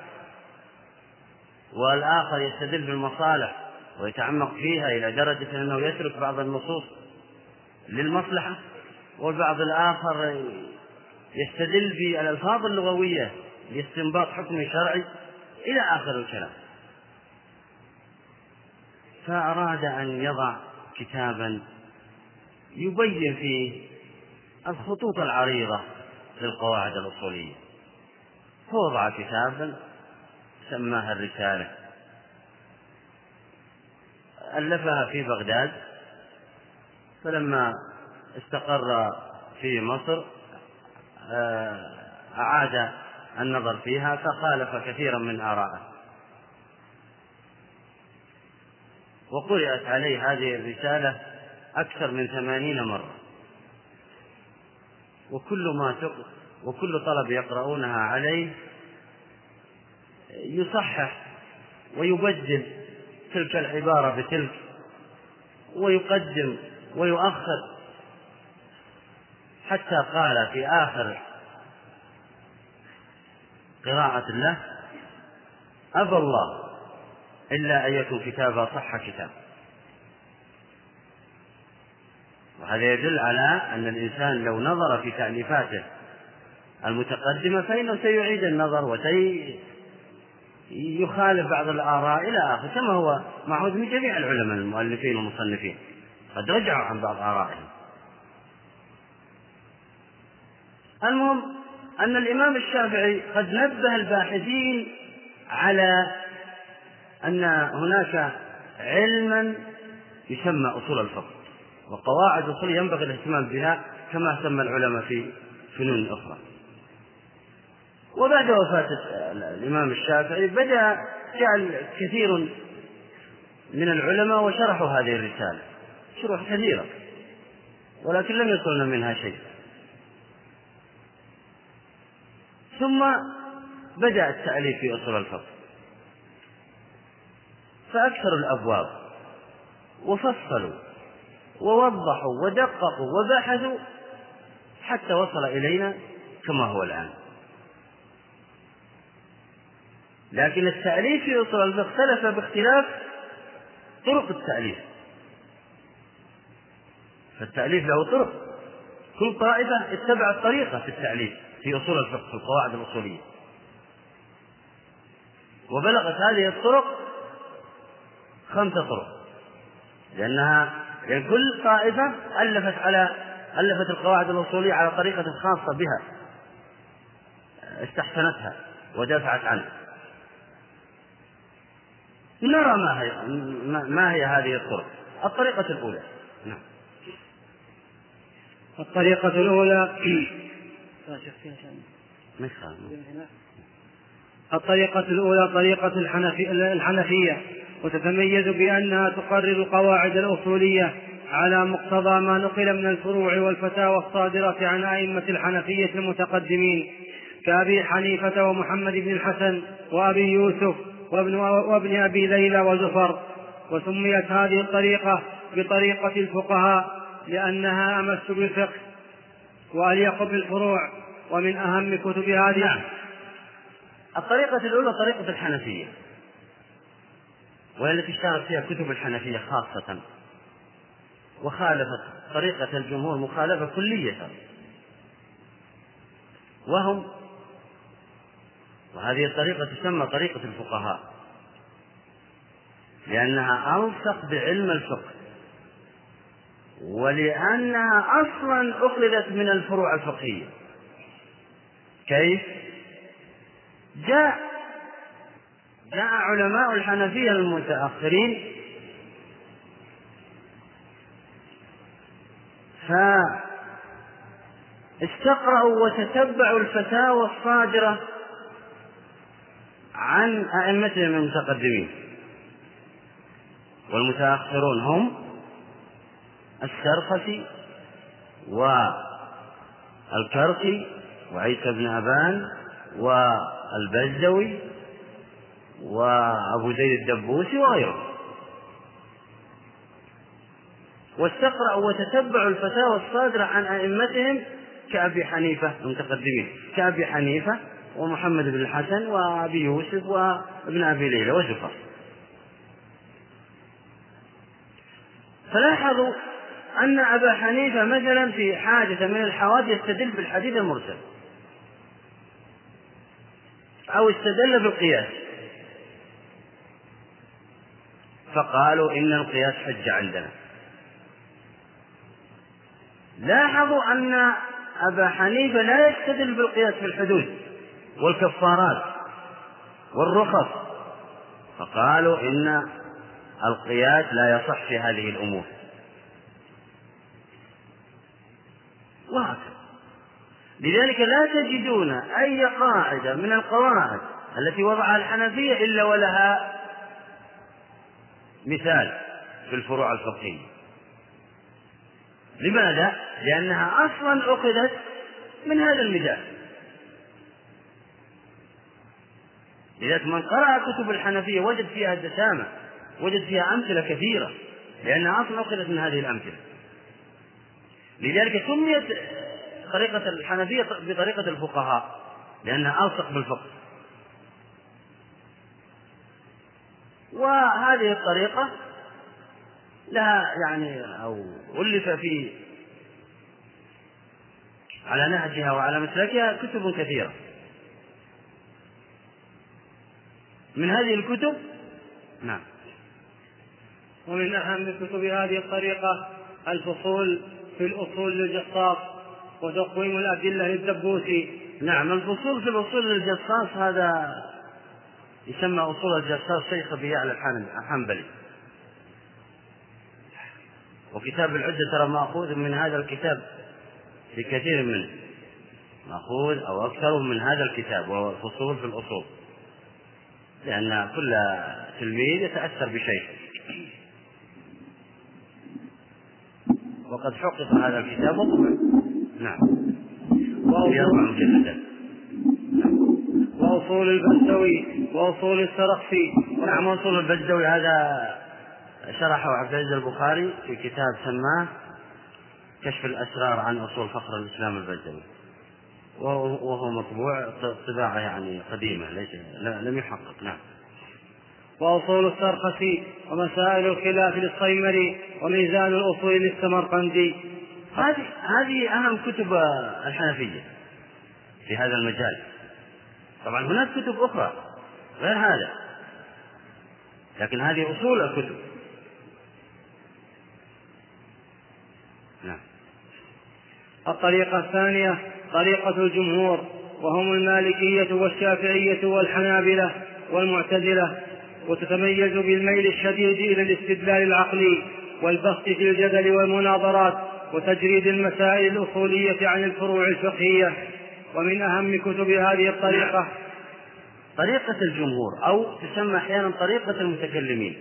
والآخر يستدل بالمصالح ويتعمق فيها إلى درجة أنه يترك بعض النصوص للمصلحة، والبعض الآخر يستدل بالألفاظ اللغوية لاستنباط حكم شرعي إلى آخر الكلام. فأراد أن يضع كتابا يبين فيه الخطوط العريضة للقواعد الأصولية، فوضع كتابا سماها الرسالة ألفها في بغداد، فلما استقر في مصر أعاد النظر فيها فخالف كثيرا من آرائه، وقرأت عليه هذه الرسالة أكثر من ثمانين مرة، وكل ما تق... وكل طلب يقرؤونها عليه يصحح ويبدل تلك العبارة بتلك، ويقدم ويؤخر، حتى قال في آخر قراءة له: أبى الله إلا أن يكون كتابا صح كتاب. وهذا يدل على أن الإنسان لو نظر في تأليفاته المتقدمة فإنه سيعيد النظر وسيخالف بعض الآراء إلى آخر، كما هو معهود من جميع العلماء المؤلفين والمصنفين، قد رجعوا عن بعض آرائهم. المهم أن الإمام الشافعي قد نبه الباحثين على أن هناك علما يسمى أصول الفقه، وقواعد أصول ينبغي الاهتمام بها كما سمى العلماء في فنون أخرى. وبعد وفاة الإمام الشافعي بدأ جعل كثير من العلماء وشرحوا هذه الرسالة شروح كثيرة، ولكن لم يصلنا منها شيء. ثم بدأ التأليف في أصول الفقه، فأكثروا الأبواب وفصلوا ووضحوا ودققوا وبحثوا حتى وصل إلينا كما هو الآن. لكن التأليف في أصول الفقه اختلف باختلاف طرق التأليف، فالتأليف له طرق، كل طائفة اتبعت طريقة في التأليف في أصول الفقه في القواعد الأصولية، وبلغت هذه الطرق خمسة طرق، لأنها لأن كل طائفة ألفت على ألفت القواعد الأصولية على طريقة خاصة بها استحسنتها ودافعت عنها. نرى ما هي ما هي هذه الطرق. الطريقة الأولى، نعم. الطريقة الأولى الطريقة الأولى طريقة الحنفية، وتتميز بأنها تقرر القواعد الأصولية على مقتضى ما نقل من الفروع والفتاوى الصادرة عن أئمة الحنفية المتقدمين كأبي حنيفة ومحمد بن الحسن وأبي يوسف وابن, وابن أبي ليلى وزفر. وسميت هذه الطريقة بطريقة الفقهاء لأنها أمس بالفقه وأليق بالفروع، ومن أهم كتب هذه. نعم. الطريقة الأولى طريقة الحنفية، وهي التي اشتهرت فيها كتب الحنفية خاصة، وخالفت طريقة الجمهور مخالفة كلية، وهم وهذه الطريقة تسمى طريقة الفقهاء لأنها ألصق بعلم الفقه، ولأنها أصلا أخذت من الفروع الفقهية. كيف؟ جاء جاء علماء الحنفية المتأخرين فاستقرأوا وتتبعوا الفتاوى الصادرة عن أئمتهم المتقدمين، والمتأخرون هم السرخسي والكرخي وعيسى بن أبان والبزوي وأبو زيد الدبوسي وغيرهم، واستقرأوا وتتبعوا الفتاوى الصادرة عن أئمتهم كأبي حنيفة المتقدمين، كأبي حنيفة ومحمد بن الحسن وأبي يوسف وابن أبي ليلى وزفر. فلاحظوا أن أبا حنيفة مثلا في حادثة من الحوادث يستدل بالحديث المرسل أو استدل بالقياس، فقالوا إن القياس حجة عندنا. لاحظوا أن أبا حنيفة لا يستدل بالقياس في الحدود والكفارات والرخص، فقالوا إن القياس لا يصح في هذه الأمور. وهكذا. لذلك لا تجدون أي قاعدة من القواعد التي وضعها الحنفية إلا ولها مثال في الفروع الفقهية. لماذا؟ لأنها أصلا أخذت من هذا المثال. لذلك من قرأ كتب الحنفية وجد فيها الدسامة، وجد فيها أمثلة كثيرة، لأنها أصلا أخذت من هذه الأمثلة. لذلك سميت طريقة الحنفية بطريقة الفقهاء، لأنها ألصق بالفقه. وهذه الطريقة لها يعني أو ألف في على نهجها وعلى مسلكها كتب كثيرة. من هذه الكتب نعم. ومن أهم كتب هذه الطريقة الفصول في الأصول للجصاص وتقويم الأدلة للدبوسي. نعم، الفصول في الأصول للجصاص هذا يسمى أصول الجصاص شيخ أبي يعلى الحنبلي. وكتاب العدة ترى مأخوذ من هذا الكتاب في كثير منه، مأخوذ أو أكثر من هذا الكتاب، وهو الفصول في الأصول، لأن كل تلميذ يتأثر بشيء. وقد حقق هذا الكتاب وطبع. نعم. وأربع مجلدات. وأصول البزوي وأصول السرخسي. نعم، أصول البزوي هذا شرحه عبد العزيز البخاري في كتاب سماه كشف الأسرار عن أصول فخر الإسلام البزوي، وهو مطبوع طباعة يعني قديمة، ليس لم يحقق. نعم. وأصول السرخسي ومسائل الخلاف للصيمري وميزان الأصول للسمرقندي. هذه هذه أهم كتب الحنفية في هذا المجال. طبعا هناك كتب أخرى غير هذا، لكن هذه أصول الكتب. نعم. الطريقة الثانية طريقة الجمهور، وهم المالكية والشافعية والحنابلة والمعتزلة، وتتميز بالميل الشديد إلى الاستدلال العقلي والبسط في الجدل والمناظرات وتجريد المسائل الأصولية عن الفروع الفقهية. ومن أهم كتب هذه الطريقة طريقة الجمهور، أو تسمى أحيانا طريقة المتكلمين،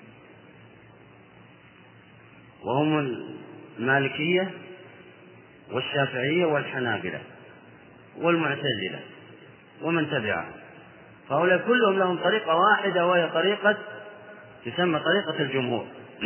وهم المالكية والشافعية والحنابلة والمعتزلة ومن تبعهم. فهؤلاء كلهم لهم طريقة واحدة، وهي طريقة تسمى طريقة الجمهور.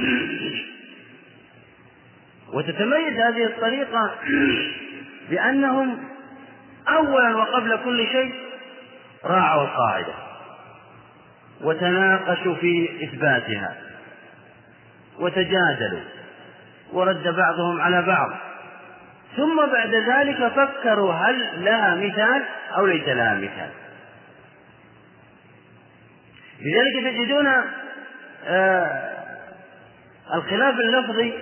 وتتميز هذه الطريقة بأنهم أولا وقبل كل شيء راعوا القاعدة وتناقشوا في إثباتها وتجادلوا ورد بعضهم على بعض، ثم بعد ذلك فكروا هل لها مثال أو ليس لها مثال. لذلك تجدون آه الخلاف اللفظي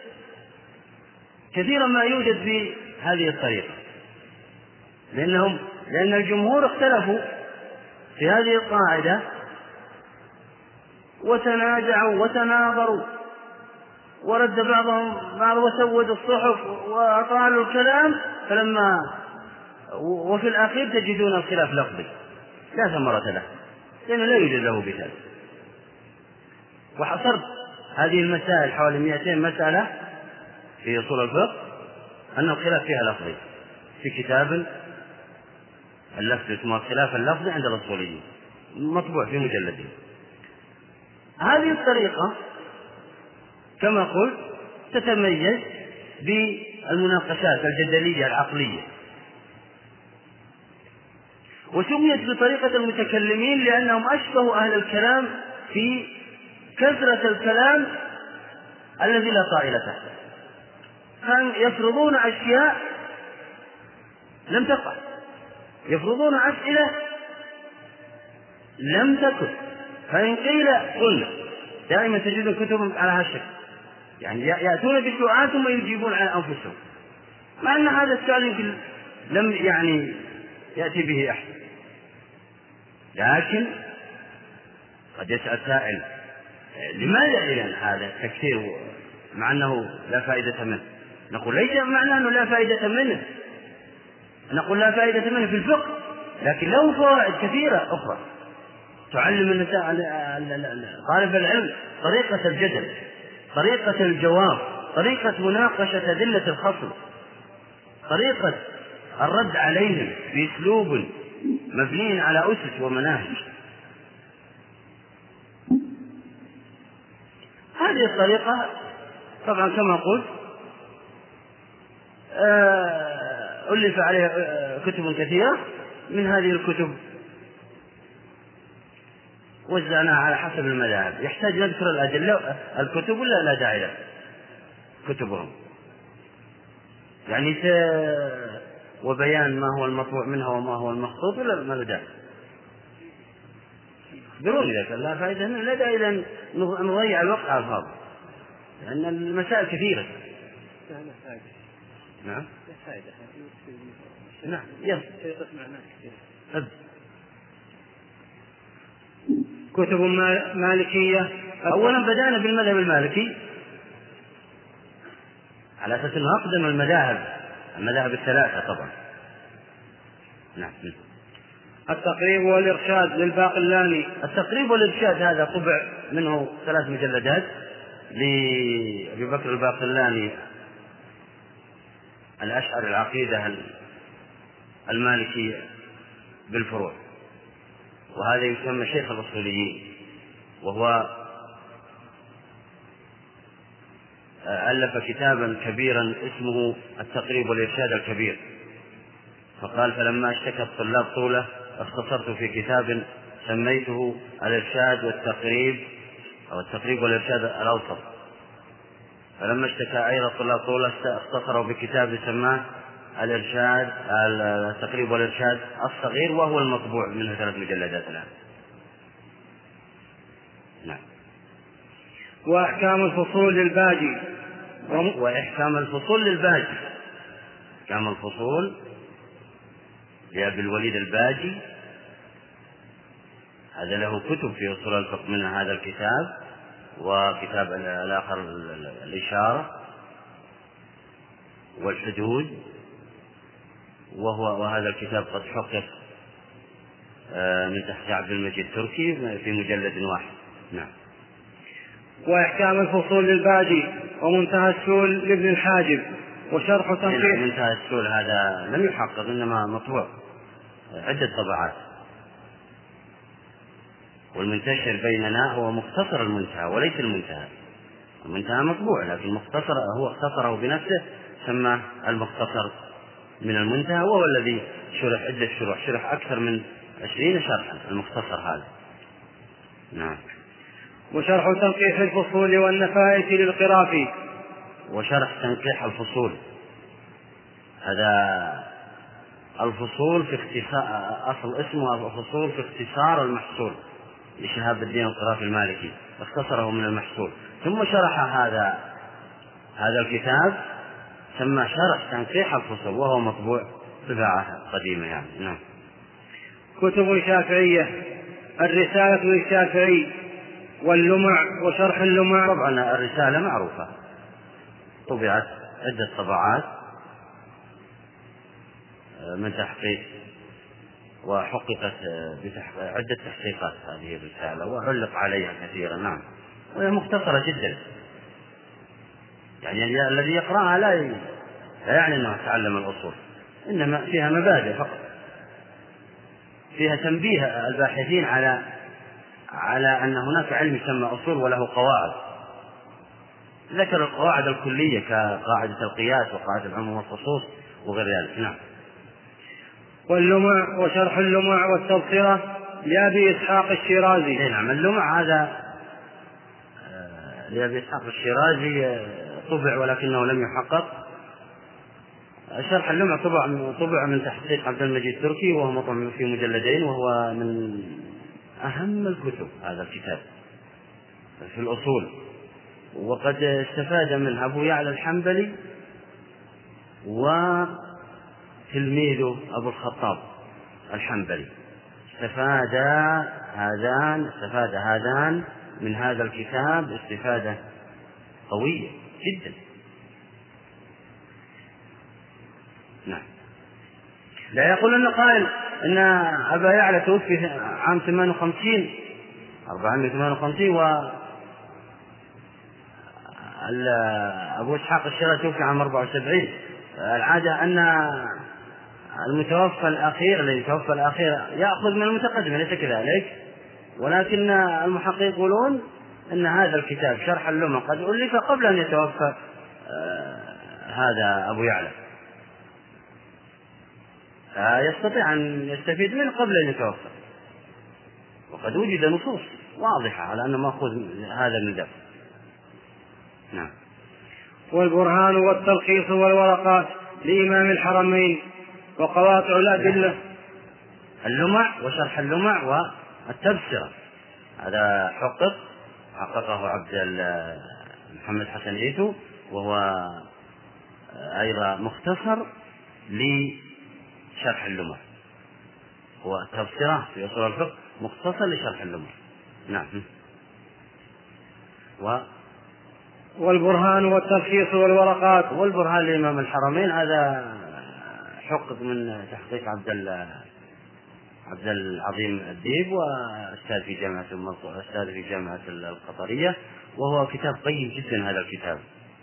كثيرا ما يوجد في هذه الطريقة، لأنهم لأن الجمهور اختلفوا في هذه القاعدة وتنازعوا وتناظروا ورد بعضهم بعض وسودوا الصحف وأطالوا الكلام، فلما وفي الأخير تجدون الخلاف لفظي لا ثمرة له، لأنه لا يوجد له مثال. وحصرت هذه المسائل حوالي مئتين مسألة في أصول الفقه أن الخلاف فيها لفظي في كتاب اللفظ اسمه الخلاف اللفظي عند الأصوليين، مطبوع في مجلدين. هذه الطريقة كما قلت تتميز بالمناقشات الجدلية العقلية، وسميت بطريقة المتكلمين لأنهم أشبه أهل الكلام في كثرة الكلام الذي لا طائل تحته، كانوا يفرضون أشياء لم تقع، يفرضون أسئلة لم تكن، فإن قيل قلنا. دائما تجد كتب على هذا الشكل، يعني يأتون بسؤال ثم يجيبون على أنفسهم، مع أن هذا السؤال يمكن لم يعني يأتي به أحد، لكن قد يسأل سائل لماذا إذن هذا التكثير مع أنه لا فائدة منه؟ نقول ليس معنى أنه لا فائدة منه، نقول لا فائدة منه في الفقه، لكن له فوائد كثيرة أخرى تعلم النساء طالب العلم طريقة الجدل، طريقة الجواب، طريقة مناقشة أدلة الخصم، طريقة الرد عليهم بأسلوب مبني على أسس ومناهج. هذه الطريقة طبعا كما قلت ألف عليها كتب كثيرة، من هذه الكتب وزعناها على حسب المذاهب. يحتاج نذكر الأدلة الكتب ولا لا داعي له كتبهم يعني ت... وبيان ما هو المطبوع منها وما هو المخطوط ولا ما له داعي؟ أخبروني إذا كان لا فائدة منه لا داعي لأن نضيع الوقت على الفاضي، لأن المسائل كثيرة. نعم نعم يلا كتب مالكية. أولا بدأنا بالمذهب المالكي على أساس أنه أقدم المذاهب المذاهب الثلاثة طبعا. نعم. التقريب والإرشاد للباقلاني. التقريب والإرشاد هذا طبع منه ثلاث مجلدات لأبي بكر الباقلاني الأشعر العقيدة المالكي بالفروع، وهذا يسمى شيخ الأصوليين، وهو ألف كتابا كبيرا اسمه التقريب والإرشاد الكبير، فقال فلما اشتكى الطلاب طوله اختصرت في كتاب سميته الإرشاد والتقريب أو التقريب والإرشاد الأوسط، فلما اشتكى أيضا الطلاب طوله اختصروا بكتاب سماه الإرشاد التقريب والإرشاد الصغير، وهو المطبوع منه ثلاث مجلدات الآن. نعم. وأحكام الفصول للباجي. وإحكام الفصول للباجي، أحكام الفصول لأبي الوليد الباجي، هذا له كتب في أصول الفقه، منها هذا الكتاب وكتاب الآخر الإشارة والحدود، وهو وهذا الكتاب قد حقق من تحت عبد المجيد التركي في مجلد واحد. نعم. وإحكام الفصول للباجي ومنتهى السول لابن الحاجب وشرح تنقيح. منتهى السول هذا لم يحقق إنما مطبوع عدة طبعات، والمنتشر بيننا هو مختصر المنتهى وليس المنتهى. المنتهى مطبوع لكن مختصر هو اختصره بنفسه سماه المختصر من المنتهى، وهو الذي شرح عدة شروح، شرح أكثر من عشرين شرحا المختصر هذا. نعم. وشرح تنقيح الفصول والنفائس للقرافي. وشرح تنقيح الفصول، هذا الفصول في اختصار، أصل اسمه الفصول في اختصار المحصول لشهاب الدين القرافي المالكي، اختصره من المحصول، ثم شرح هذا هذا الكتاب سمى شرح تنقيح الفصول، وهو مطبوع طباعة قديمة يعني. نعم. كتب شافعية. الرسالة للشافعي واللمع وشرح اللمع. طبعا الرسالة معروفة، طبعت عدة طبعات من تحقيق وحققت عدة تحقيقات هذه الرسالة وعلق عليها كثيرا. نعم. وهي مختصرة جدا، يعني الذي يقرأها لا يعني أنه يتعلم الأصول، إنما فيها مبادئ فقط، فيها تنبيه الباحثين على على أن هناك علم يسمى أصول وله قواعد، ذكر القواعد الكلية كقاعدة القياس وقاعدة العموم والخصوص وغير ذلك. نعم. واللمع وشرح اللمع والتبصرة لأبي إسحاق الشيرازي. نعم. اللمع هذا لأبي إسحاق الشيرازي طبع ولكنه لم يحقق. شرح اللمع طبع طبع من تحقيق عبد المجيد التركي، وهو مطبوع في مجلدين، وهو من أهم الكتب هذا الكتاب في الأصول، وقد استفاد منه أبو يعلى الحنبلي وتلميذه أبو الخطاب الحنبلي، استفاد هذان استفاد هذان من هذا الكتاب استفادة قوية جدا. نعم. لا يقول أن قائل أن أبا يعلى توفي عام ثمانية وخمسين أربعمائة وثمانية وخمسين و أبو إسحاق الشيرازي توفي عام أربعة وسبعين. العادة أن المتوفى الأخير الذي توفى الأخير يأخذ من المتقدم، ليس كذلك، ولكن المحققون يقولون أن هذا الكتاب شرح اللمع قد ألف قبل أن يتوفى هذا أبو يعلى، يستطيع أن يستفيد منه قبل أن يتوفى، وقد وجد نصوص واضحة على أنه مأخوذ هذا من ذلك. نعم. والبرهان والتلخيص والورقات لإمام الحرمين وقواطع الأدلة. اللمع وشرح اللمع والتبصرة هذا حقق حققه عبد محمد حسن عيسو، وهو أيضا مختصر لشرح اللمع، هو تبصرة في أصول الفقه مختصر لشرح اللمع. نعم. و والبرهان والتلخيص والورقات. والبرهان لإمام الحرمين هذا حقق من تحقيق عبد عبد العظيم الديب، وأستاذ في جامعة أستاذ في جامعة القطرية، وهو كتاب قيم جدا. هذا الكتاب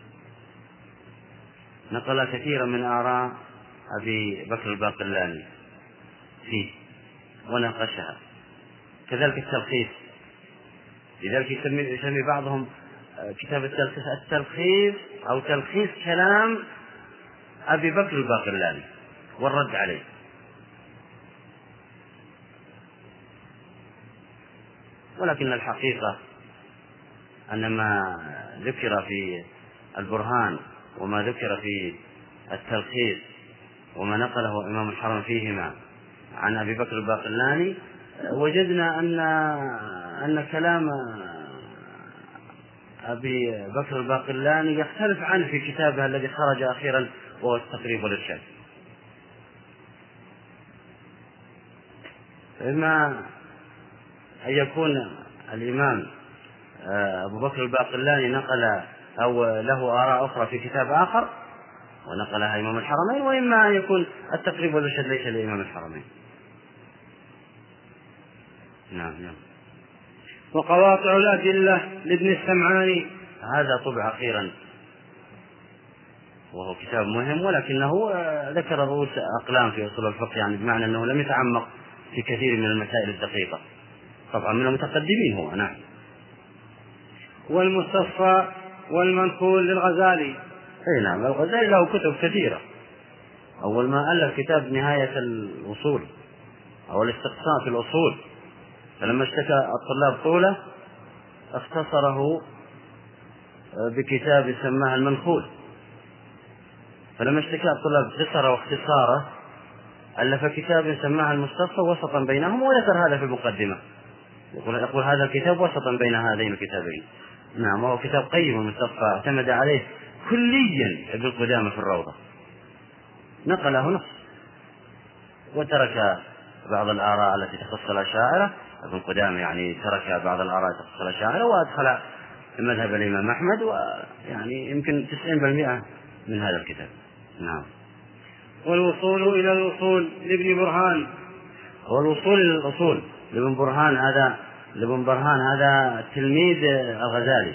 نقل كثيرا من آراء أبي بكر الباقلاني فيه وناقشها، كذلك التلخيص، لذلك يسمي, يسمي بعضهم كتاب التلخيص التلخيص أو تلخيص كلام أبي بكر الباقلاني والرد عليه. ولكن الحقيقة أن ما ذكر في البرهان وما ذكر في التلخيص وما نقله إمام الحرم فيهما عن أبي بكر الباقلاني، وجدنا أن أن كلام أبي بكر الباقلاني يختلف عنه في كتابه الذي خرج أخيرا وهو التقريب والإرشاد. إما أن يكون الإمام أبو بكر الباقلاني نقل أو له آراء أخرى في كتاب آخر ونقلها إمام الحرمين، وإما أن يكون التقريب والإرشاد ليس لإمام الحرمين. نعم. نعم. وقواطع الأدلة لابن السمعاني، هذا طبع أخيرا وهو كتاب مهم، ولكنه ذكر رؤوس أقلام في أصول الفقه، يعني بمعنى أنه لم يتعمق في كثير من المسائل الدقيقة، طبعا من المتقدمين هو. نعم. والمستصفى والمنقول للغزالي. أي نعم، الغزالي له كتب كثيرة. أول ما ألف كتاب نهاية الأصول أو الاستقصاء في الأصول، فلما اشتكى الطلاب طوله اختصره بكتاب سماه المنخول، فلما اشتكى الطلاب قصره واختصاره ألف كتاب سماه المستصفى وسطا بينهم، وذكر هذا في المقدمة، يقول, يقول هذا الكتاب وسطا بين هذين الكتابين. نعم، وهو كتاب قيم المستصفى اعتمد عليه كليا ابن قدامة في الروضة، نقله نص وترك بعض الآراء التي تخص الأشاعرة. ابن قدامة يعني ترك بعض الآراء التي تخص الأشاعرة وأدخل مذهب الإمام أحمد، ويعني يمكن تسعين بالمئة من هذا الكتاب. نعم. والوصول إلى الأصول لابن برهان. والوصول إلى الأصول لابن برهان هذا لابن برهان هذا تلميذ الغزالي،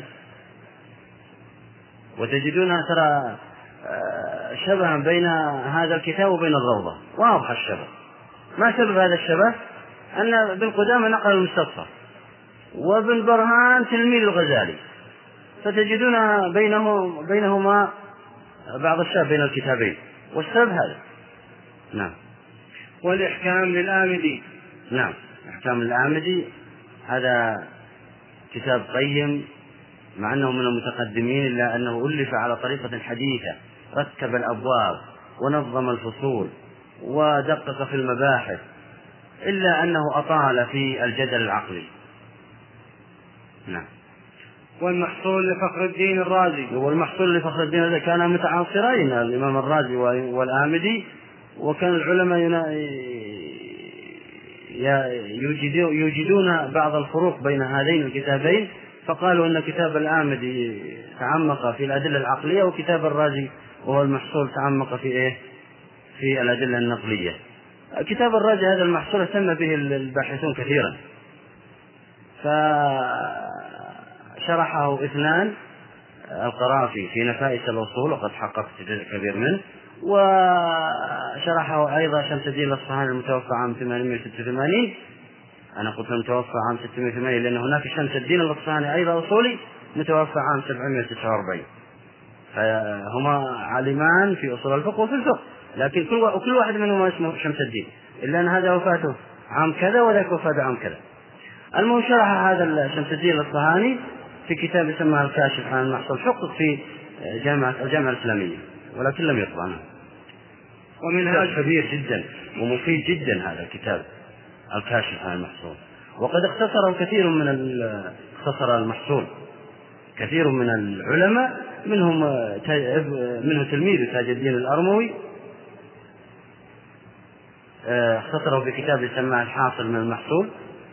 وتجدونها ترى شبها بين هذا الكتاب وبين الروضة، واضح الشبه. ما سبب هذا الشبه؟ أن ابن قدامة نقل المستصفى وابن برهان تلميذ الغزالي، فتجدون بينه بينهما بعض الشبه بين الكتابين، والسبب هذا. نعم. والإحكام للآمدي. نعم، إحكام الآمدي هذا كتاب قيم، مع أنه من المتقدمين إلا أنه ألف على طريقة حديثة، رتب الأبواب ونظم الفصول ودقق في المباحث، إلا أنه أطال في الجدل العقلي. نعم. والمحصول لفخر الدين الرازي. والمحصول لفخر الدين الرازي كان متعاصرين، الإمام الرازي والآمدي، وكان العلماء يوجدون بعض الفروق بين هذين الكتابين فقالوا أن كتاب الآمدي تعمق في الأدلة العقلية، وكتاب الرازي وهو المحصول تعمق في إيه؟ في الأدلة النقلية. كتاب الرازي هذا المحصول اهتم به الباحثون كثيرا، فشرحه اثنان، القرافي في نفائس الأصول وقد حققت جزء كبير منه، وشرحه أيضا شمس الدين الأصفهاني المتوفى عام ثمانمائة وستة وثمانين. أنا قلت المتوفى عام ستمائة وثمانين لأن هناك شمس الدين الأصفهاني أيضا أصولي متوفى عام سبعمائة وتسعة وأربعين، فهما عالمان في أصول الفقه وفي الفقه، لكن كل وكل واحد منهما اسمه شمس الدين، إلا أن هذا وفاته عام كذا وذاك وفاته عام كذا. المهم شرح هذا شمس الدين الأصفهاني في كتاب يسمى الكاشف عن المحصول، حقق في جامعة الجامعة الإسلامية ولكن لم يطبع. ومنهاج كبير جدا ومفيد جدا هذا الكتاب الكاشف عن المحصول، وقد اختصره كثير من اختصر المحصول كثير من العلماء، منهم منه تلميذ تاج الدين الأرموي اختصره في كتاب يسمى الحاصل من المحصول،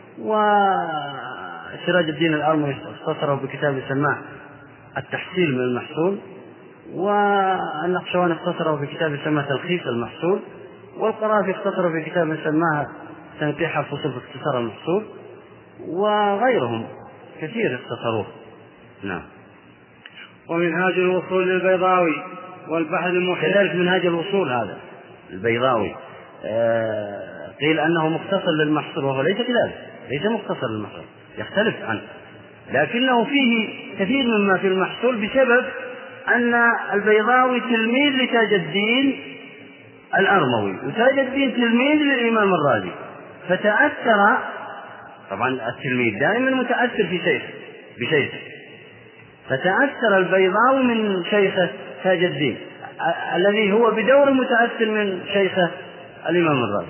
وسراج الدين الأرموي اختصره بكتاب يسمى التحصيل من المحصول، والنقشواني اختصره في كتاب يسمى تلخيص المحصول، والقرافي اختصره في كتاب يسمى تنقيح الفصول في اختصار المحصول، وغيرهم كثير اختصروه. نعم. ومنهاج الوصول للبيضاوي والبحر المحيط كذلك منهاج الوصول هذا البيضاوي آه قيل أنه مختصر للمحصول، وهو ليس كذلك، ليس مختصر للمحصول، يختلف عنه، لكنه فيه كثير مما في المحصول بسبب أن البيضاوي تلميذ لتاج الدين الأرموي، وتاج الدين تلميذ للإمام الرازي، فتأثر، طبعا التلميذ دائما متأثر في شيخ بشيخ، فتأثر البيضاوي من شيخه تاج الدين الذي هو بدور متأثر من شيخه الإمام الرازي،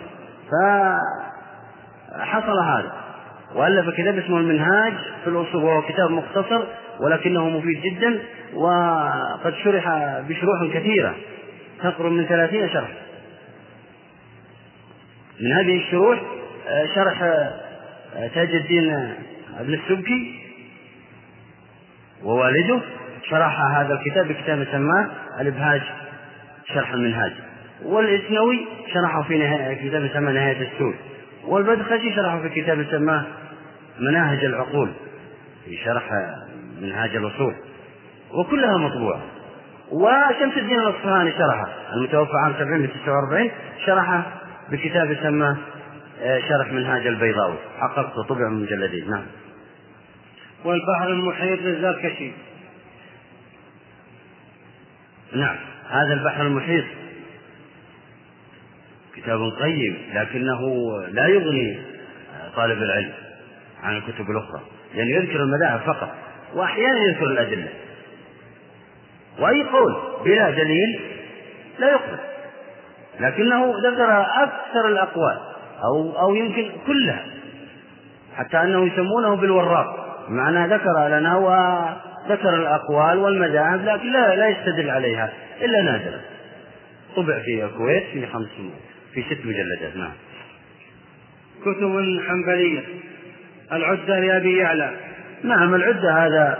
فحصل هذا، وألف كتاب اسمه المنهاج في الأصول، وهو كتاب مختصر ولكنه مفيد جدا، وقد شرح بشروح كثيرة تقرب من ثلاثين شرح. من هذه الشروح شرح تاج الدين ابن السبكي ووالده، شرح هذا الكتاب بكتاب يسمى الإبهاج شرح المنهاج، والإسنوي شرحه في نهاية كتاب يسمى نهاية السور، والبدخشي شرحه في كتاب يسمى مناهج العقول في شرح منهاج الأصول، وكلها مطبوعة. وشمس الدين الأصفهاني شرحه المتوفى عام سبعمائة وتسعة وأربعين، شرحه بكتاب يسمى شرح منهاج البيضاوي، حققته طبع من مجلدين. نعم. والبحر المحيط للزركشي. نعم، هذا البحر المحيط كتاب قيم، لكنه لا يغني طالب العلم عن الكتب الأخرى، لأنه يذكر المذاهب فقط، وأحيانا يذكر الأدلة، وأي قول بلا دليل لا يقبل، لكنه ذكر أكثر الأقوال أو, أو يمكن كلها، حتى أنه يسمونه بالوراق، معنى ذكر لنا وذكر الأقوال والمذاهب، لكن لا, لا يستدل عليها إلا نادرا. طبع في الكويت في خمس في ست مجلدات. نعم. كتب حنبلية. العدة لأبي يعلى. نعم، العدة هذا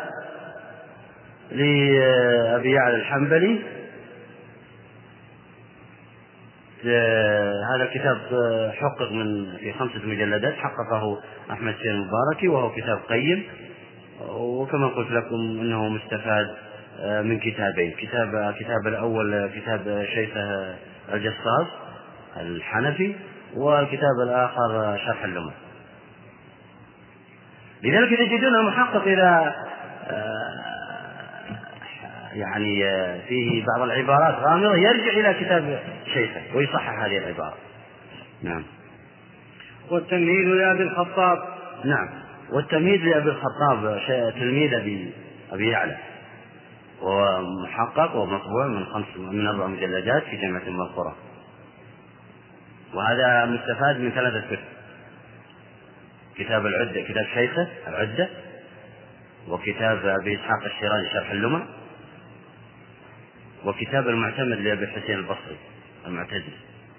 لأبي يعلى الحنبلي، هذا الكتاب حقق من في خمسة مجلدات، حققه أحمد سير المباركي، وهو كتاب قيم، وكما قلت لكم إنه مستفاد من كتابين، كتاب كتاب الأول كتاب شيخه الجصاص الحنفي، والكتاب الآخر شرح اللمع. لذلك تجدون محقق إذا يعني فيه بعض العبارات غامضة يرجع إلى كتاب شيخه ويصحح هذه العبارة. نعم. والتمهيد لأبي الخطاب. نعم، والتمهيد لأبي الخطاب تلميذ أبي أبي يعلى، ومحقق ومطبوع من خمس من أربع مجلدات في جامعة المنصورة، وهذا مستفاد من ثلاثة كتب: كتاب العدة كتاب شيخه العدة، وكتاب أبي إسحاق الشيرازي شرح اللمع، وكتاب المعتمد لأبي الحسين البصري المعتزلي.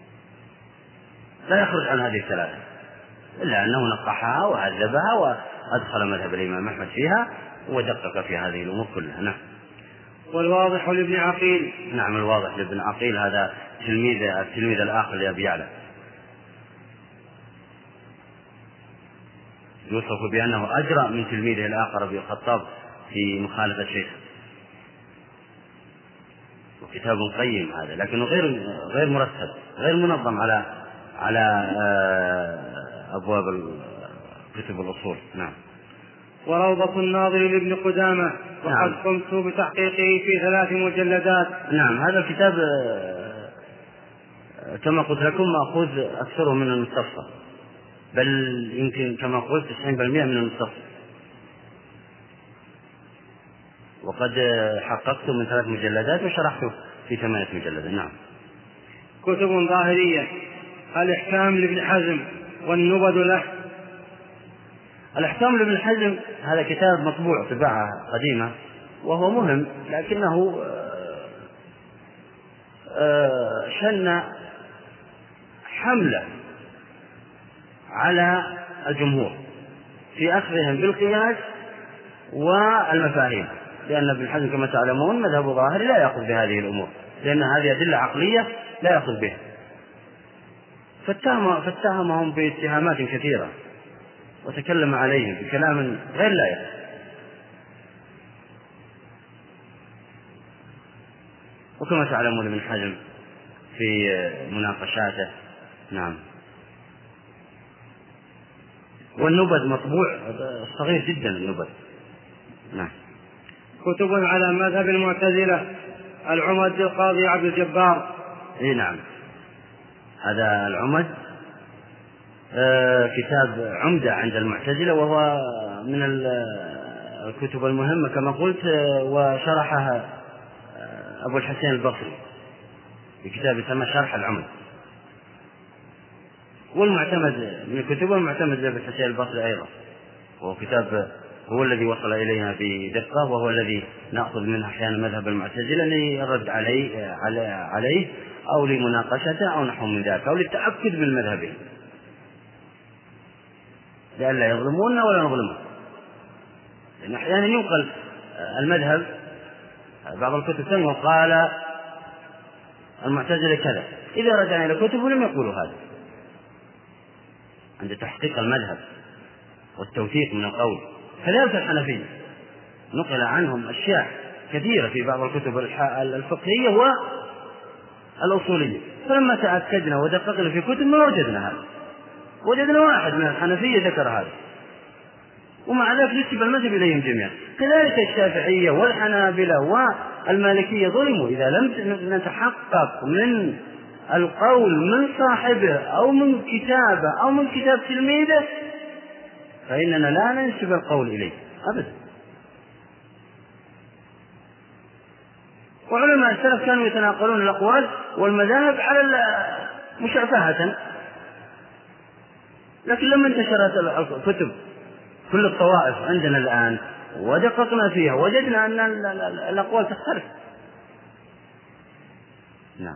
لا يخرج عن هذه الثلاثة، إلا أنه نقحها وعذبها وأدخل مذهب الإمام أحمد فيها، ودقق في هذه الأمور كلها. نعم. والواضح لابن عقيل. نعم الواضح لابن عقيل هذا تلميذ التلميذ الآخر لأبي يعلى، يوصف بأنه أجرأ من تلميذه الآخر أبي الخطاب في مخالفة الشيخ، وكتاب قيم هذا لكنه غير غير مرتب غير منظم على على أبواب كتب الأصول. نعم. وروضة الناظر لابن قدامة، وقد نعم. قمت بتحقيقه في ثلاث مجلدات. نعم هذا الكتاب كما قلت لكم مأخوذ أكثره من المستصفى، بل يمكن كما قلت تسعين بالمئة من المستصفى، وقد حققت من ثلاث مجلدات وشرحته في ثمانية مجلدات. نعم. كتب ظاهرية: الإحكام لابن حزم، والنبذ له. الإحكام لابن حزم هذا كتاب مطبوع طباعة قديمة وهو مهم، لكنه شن حملة على الجمهور في أخذهم بالقياس والمفاهيم، لأن ابن حزم كما تعلمون مذهب ظاهري لا يأخذ بهذه الأمور، لأن هذه أدلة عقلية لا يأخذ بها، فاتهم فاتهمهم باتهامات كثيرة وتكلم عليهم بكلام غير لائق. وكما تعلمون ابن حزم في مناقشاته. نعم. والنبذ مطبوع صغير جدا النبذ. نعم. كتب على مذهب المعتزلة: العمد للقاضي عبد الجبار. اي نعم هذا العمد آه كتاب عمدة عند المعتزلة، وهو من الكتب المهمة كما قلت، وشرحها أبو الحسين البصري في كتاب يسمى شرح العمد، والمعتمد من كتبه المعتمد لأبو الحسين البصري أيضا، وهو كتاب هو الذي وصل إلينا بدقة، وهو الذي نأخذ منه أحيانا مذهب المعتزلة للرد عليه, عليه أو لمناقشته أو نحو من ذلك، أو للتأكد من مذهبه لئلا يظلموننا ولا نظلمهم، لأن أحيانا ينقل المذهب بعض الكتب تنقل قال المعتزلة كذا، إذا رجعنا إلى كتب لم يقولوا هذا، عند تحقيق المذهب والتوثيق من القول. كذلك الحنفية نقل عنهم أشياء كثيرة في بعض الكتب الفقهية والأصولية، فلما تأكدنا ودققنا في كتب ما وجدنا هذا، وجدنا واحد من الحنفية ذكر هذا، ومع ذلك نسب المذهب إليهم جميعا. كذلك الشافعية والحنابلة والمالكية ظلموا إذا لم نتحقق من القول من صاحبه أو من كتابه أو من كتاب تلميذه فإننا لا ننسب القول إليه أبدا. وعلماء السلف كانوا يتناقلون الأقوال والمذاهب على مشافهة، لكن لما انتشرت الكتب كل الطوائف عندنا الآن ودققنا فيها وجدنا أن الأقوال تختلف. نعم.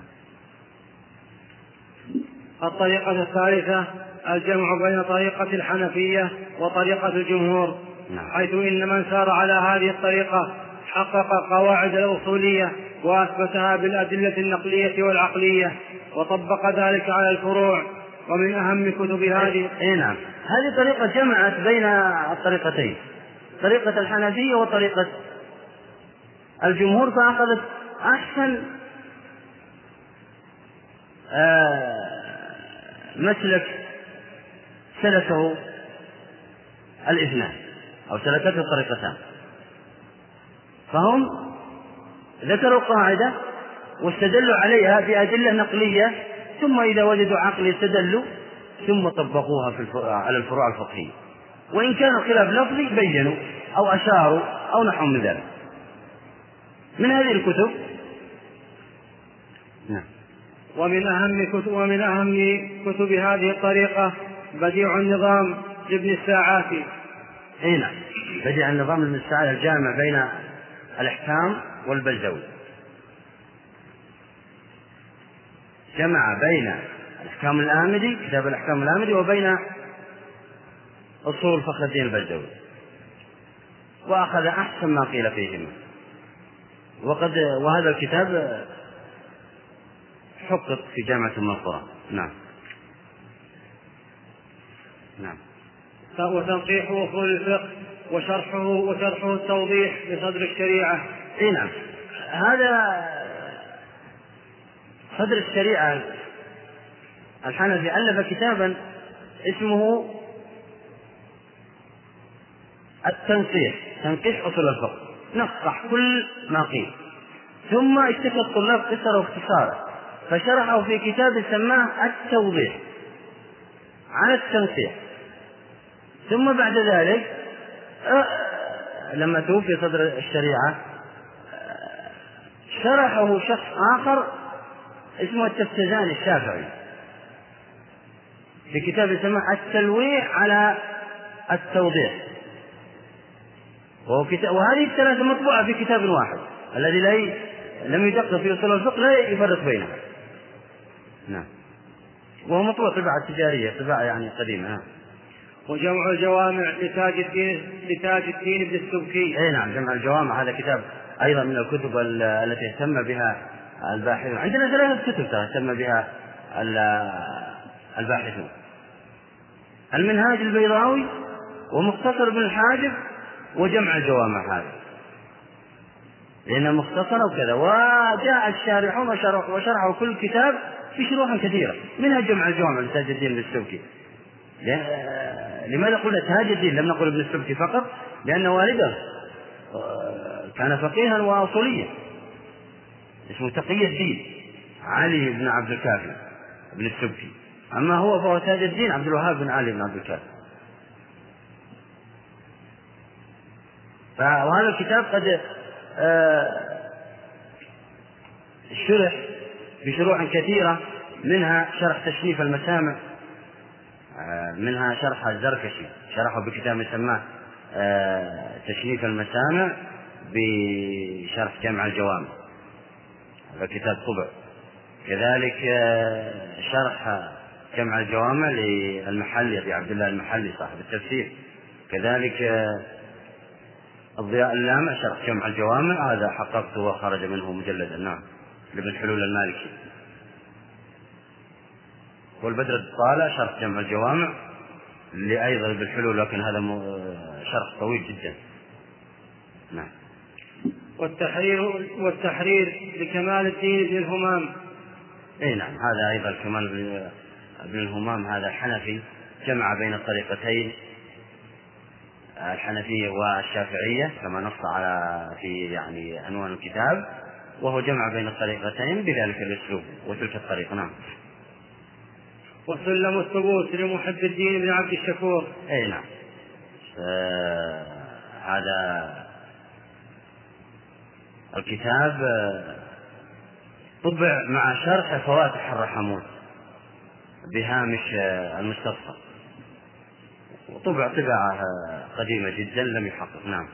الطريقة الثالثة: الجمع بين طريقة الحنفية وطريقة الجمهور. نعم. حيث إن من سار على هذه الطريقة حقق قواعد الأصولية وأثبتها بالأدلة النقلية والعقلية، وطبق ذلك على الفروع. ومن أهم كتب هذه إيه نعم هذه طريقة جمعت بين الطريقتين، طريقة الحنفية وطريقة الجمهور، فأخذت أحسن آه مسلك سلكه الاثنان أو سلكته الطريقتان. فهم ذكروا قاعدة واستدلوا عليها بأدلة نقلية، ثم إذا وجدوا عقل استدلوا ثم طبقوها في الفروع على الفروع الفقهية، وإن كان خلاف لفظي بينوا أو أشاروا أو نحو من ذلك. من هذه الكتب نعم. ومن أهم كتب ومن أهم كتب هذه الطريقة بديع النظام لابن الساعاتي. أي نعم بديع النظام لابن الساعاتي الجامع بين الإحكام والبزوي، جمع بين الأحكام الآمدي كتاب الأحكام الآمدي وبين أصول فخر الدين البزوي. وأخذ أحسن ما قيل فيهما. وقد وهذا الكتاب حقق في جامعة أم القرى. نعم. نعم. وتنقيح أصول الفقه وشرحه وشرحه التوضيح بصدر الشريعة. اي نعم، هذا صدر الشريعة الحنفي ألف كتابا اسمه التنقيح، تنقيح أصول الفقه، نقح كل ما قيل. ثم اشتكى الطلاب قصر واختصاره فشرحه في كتاب سماه التوضيح على التنقيح. ثم بعد ذلك لما توفي صدر الشريعة شرحه شخص آخر اسمه التفتزاني الشافعي في كتاب يسمى التلويح على التوضيح، وهذه الثلاثة مطبوعة في كتاب واحد. الذي لا ي... لم يدقق في أصول الفقه لا يفرق بينها. نعم. وهو مطبوع طباعة تجارية، طباعة يعني قديمة. وجمع الجوامع لتاج الدين لتاج الدين بن السبكي. اي نعم، جمع الجوامع هذا كتاب ايضا من الكتب التي اهتم بها الباحثون. عندنا ثلاثة كتب اهتم بها الباحثون: المنهاج البيضاوي ومختصر ابن الحاجب وجمع الجوامع، هذا لأنه مختصر وكذا. وجاء الشارحون وشرحوا كل كتاب في شروح كثيرة، منها جمع الجوامع لتاج الدين بن السبكي. لماذا قلنا تاج الدين لم نقل ابن السبكي فقط؟ لأن والده كان فقيها وأصوليا اسمه تقي الدين علي بن عبد الكافي بن السبكي، أما هو فهو تاج الدين عبد الوهاب بن علي بن عبد الكافي. فهذا الكتاب قد شرح بشروح كثيرة، منها شرح تشريف المسامع، منها شرح الزركشي شرحه بكتاب يسمى تشريف المسامع بشرح جمع الجوامع، هذا كتاب طبع. كذلك شرح جمع الجوامع للمحلي أبي عبد الله المحلي صاحب التفسير. كذلك الضياء اللامع شرح جمع الجوامع، هذا حققته وخرج منه مجلدا. نعم، لابن حلول المالكي. والبدر الطالع شرح جمع الجوامع لأيضا ابن حلول، لكن هذا شرح طويل جدا. نعم. والتحرير والتحرير لكمال الدين بن الهمام. اي نعم، هذا ايضا كمال بن الهمام، هذا حنفي جمع بين الطريقتين الحنفية والشافعية كما نص على في يعني عنوان الكتاب، وهو جمع بين الطريقتين بذلك الاسلوب وتلك الطريقة. نعم. وسلم الثبوت لمحب الدين بن عبد الشكور. اي نعم، آه هذا الكتاب طبع مع شرح فواتح الرحمون بهامش المستصفى، وطبع طبعة قديمة جدا لم يحقق. نعم.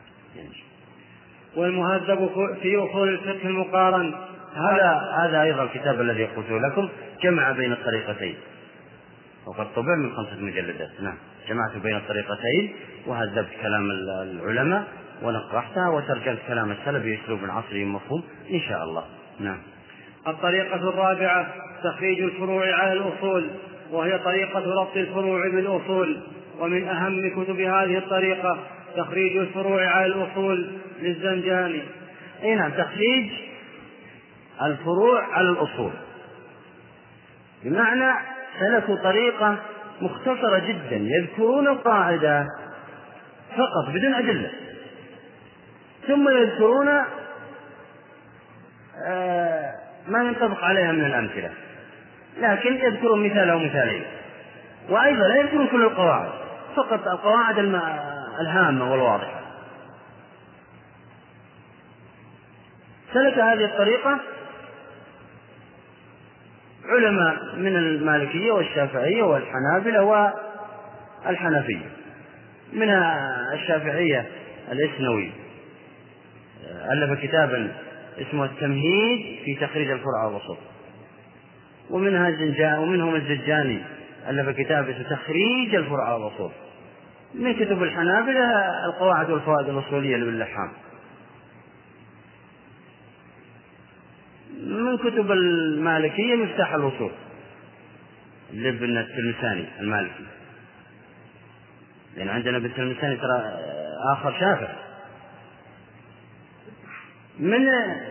والمهذب في أصول الفقه المقارن، هذا هذا أيضا الكتاب الذي قلت لكم جمع بين الطريقتين، وقد طبع من خمسة مجلدات. نعم، جمعت بين الطريقتين وهذبت كلام العلماء ونقحتها وترجمت كلام السلف بأسلوب عصري مفهوم إن شاء الله. نعم. الطريقة الرابعة تخريج الفروع على الأصول، وهي طريقة ربط الفروع بالأصول. ومن أهم كتب هذه الطريقة تخريج الفروع على الأصول للزنجاني. أي نعم، تخريج الفروع على الأصول بمعنى سلكوا طريقة مختصرة جدا، يذكرون القاعدة فقط بدون أدلة، ثم يذكرون آه ما ينطبق عليها من الأمثلة، لكن يذكرون مثال أو مثالين، وأيضا لا يذكرون كل القواعد، فقط القواعد الهامة والواضحة. سلك هذه الطريقة علماء من المالكية والشافعية والحنابلة والحنفية. من الشافعية الإسنوي ألف كتابا اسمه التمهيد في تخريج الفروع والأصول، ومنها الزنجاني ومنهم الزجاني ألف كتاب اسمه تخريج الفروع والأصول، من كتب الحنابلة القواعد والفوائد الأصولية لابن اللحام، من كتب المالكية مفتاح الوصول لابن التلمساني المالكي، لأن عندنا ابن التلمساني ترى آخر شافع. من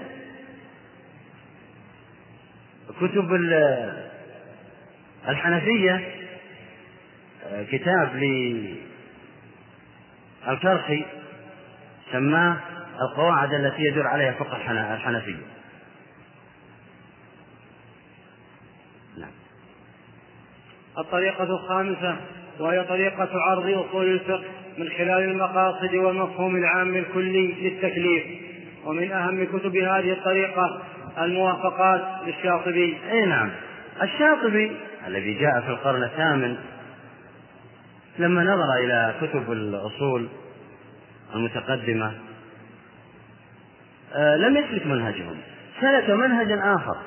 كتب الحنفية كتاب للكرخي سماه القواعد التي يدور عليها فقه الحنفية. نعم. الطريقة الخامسة وهي طريقة عرض أصول الفقه من خلال المقاصد والمفهوم العام الكلي للتكليف. ومن أهم كتب هذه الطريقة الموافقات للشاطبي. أي نعم، الشاطبي الذي جاء في القرن الثامن لما نظر إلى كتب الأصول المتقدمة آه لم يسلك منهجهم، سلك منهجا آخر،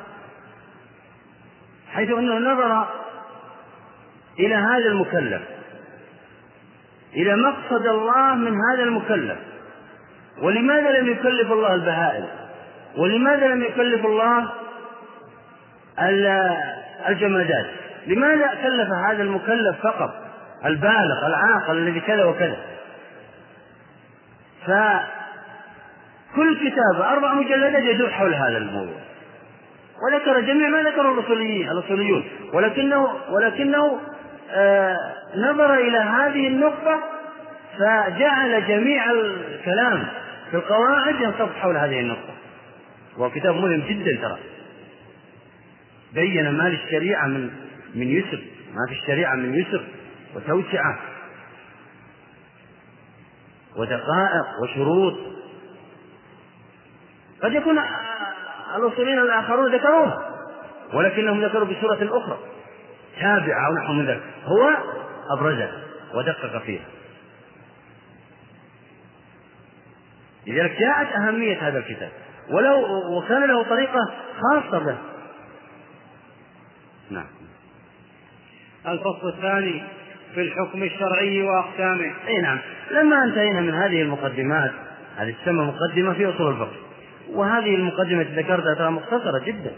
حيث أنه نظر إلى هذا المكلف، إلى مقصد الله من هذا المكلف، ولماذا لم يكلف الله البهائم، ولماذا لم يكلف الله الجمادات، لماذا كلف هذا المكلف فقط البالغ العاقل الذي كذا وكذا. فكل كتاب أربع مجلدات يدور حول هذا الموضوع، وذكر جميع ما ذكره الأصوليين الأصوليون، ولكنه ولكنه آه نظر إلى هذه النقطة فجعل جميع الكلام في القواعد ينصب حول هذه النقطة. وهو كتاب مهم جدا ترى، بين ما للشريعة من من يسر، ما في الشريعة من يسر وتوسعة ودقائق وشروط قد يكون الأصوليين الآخرون ذكروها ولكنهم ذكروا بصورة أخرى تابعة أو نحو من ذلك، هو أبرزها ودقق فيها. لذلك جاءت أهمية هذا الكتاب، ولو وكان له طريقة خاصة به. نعم. الفصل الثاني في الحكم الشرعي وأقسامه. أي نعم. لما انتهينا من هذه المقدمات، هذه تسمى مقدمة في أصول الفقه، وهذه المقدمة ذكرتها ترى مختصرة جدا،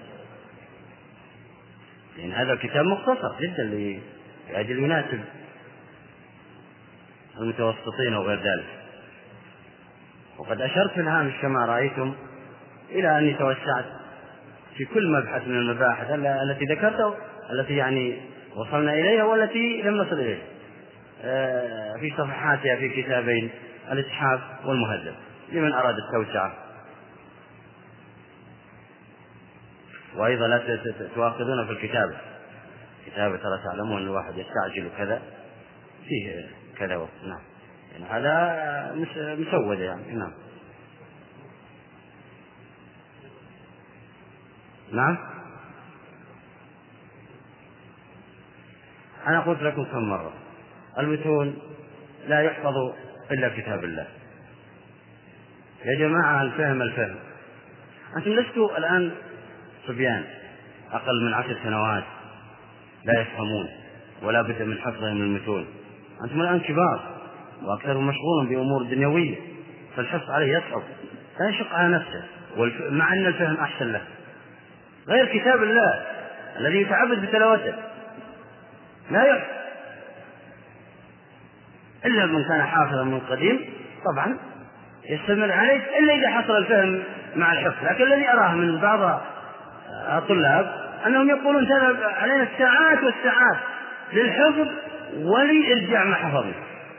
لأن هذا الكتاب مختصر جدا لأجل يناسب المتوسطين وغير ذلك. وقد أشرت في الهامش كما رأيتم إلى أني توسعت في كل مبحث من المباحث التي ذكرتها، التي يعني وصلنا إليها والتي لم نصل إليها في صفحاتها في كتابين الإتحاف والمهذب لمن أراد التوسعة. وأيضا لا تواخذون في الكتابة، كتابة ترى تعلمون أن الواحد يستعجل كذا فيه كذا وقت. نعم، يعني هذا مسودة يعني. نعم. نعم، أنا قلت لكم كم مرة المتون لا يحفظ إلا كتاب الله. يا جماعة الفهم الفهم، أنتم لستوا الآن صبيان أقل من عشر سنوات لا يفهمون ولا بد من حفظهم المتون، أنتم الآن كبار وأكثرهم مشغول بأمور دنيوية، فالحفظ عليه يصعب، لا يشق على نفسه، مع أن الفهم أحسن له، غير كتاب الله الذي يتعبد بتلاوته لا يحفظ إلا من كان حافظا من قديم، طبعا يستمر عليه إلا إذا حصل الفهم مع الحفظ. لكن الذي أراه من بعض الطلاب أنهم يقولون تذهب علينا الساعات والساعات للحفظ ولإرجاع ما حفظه.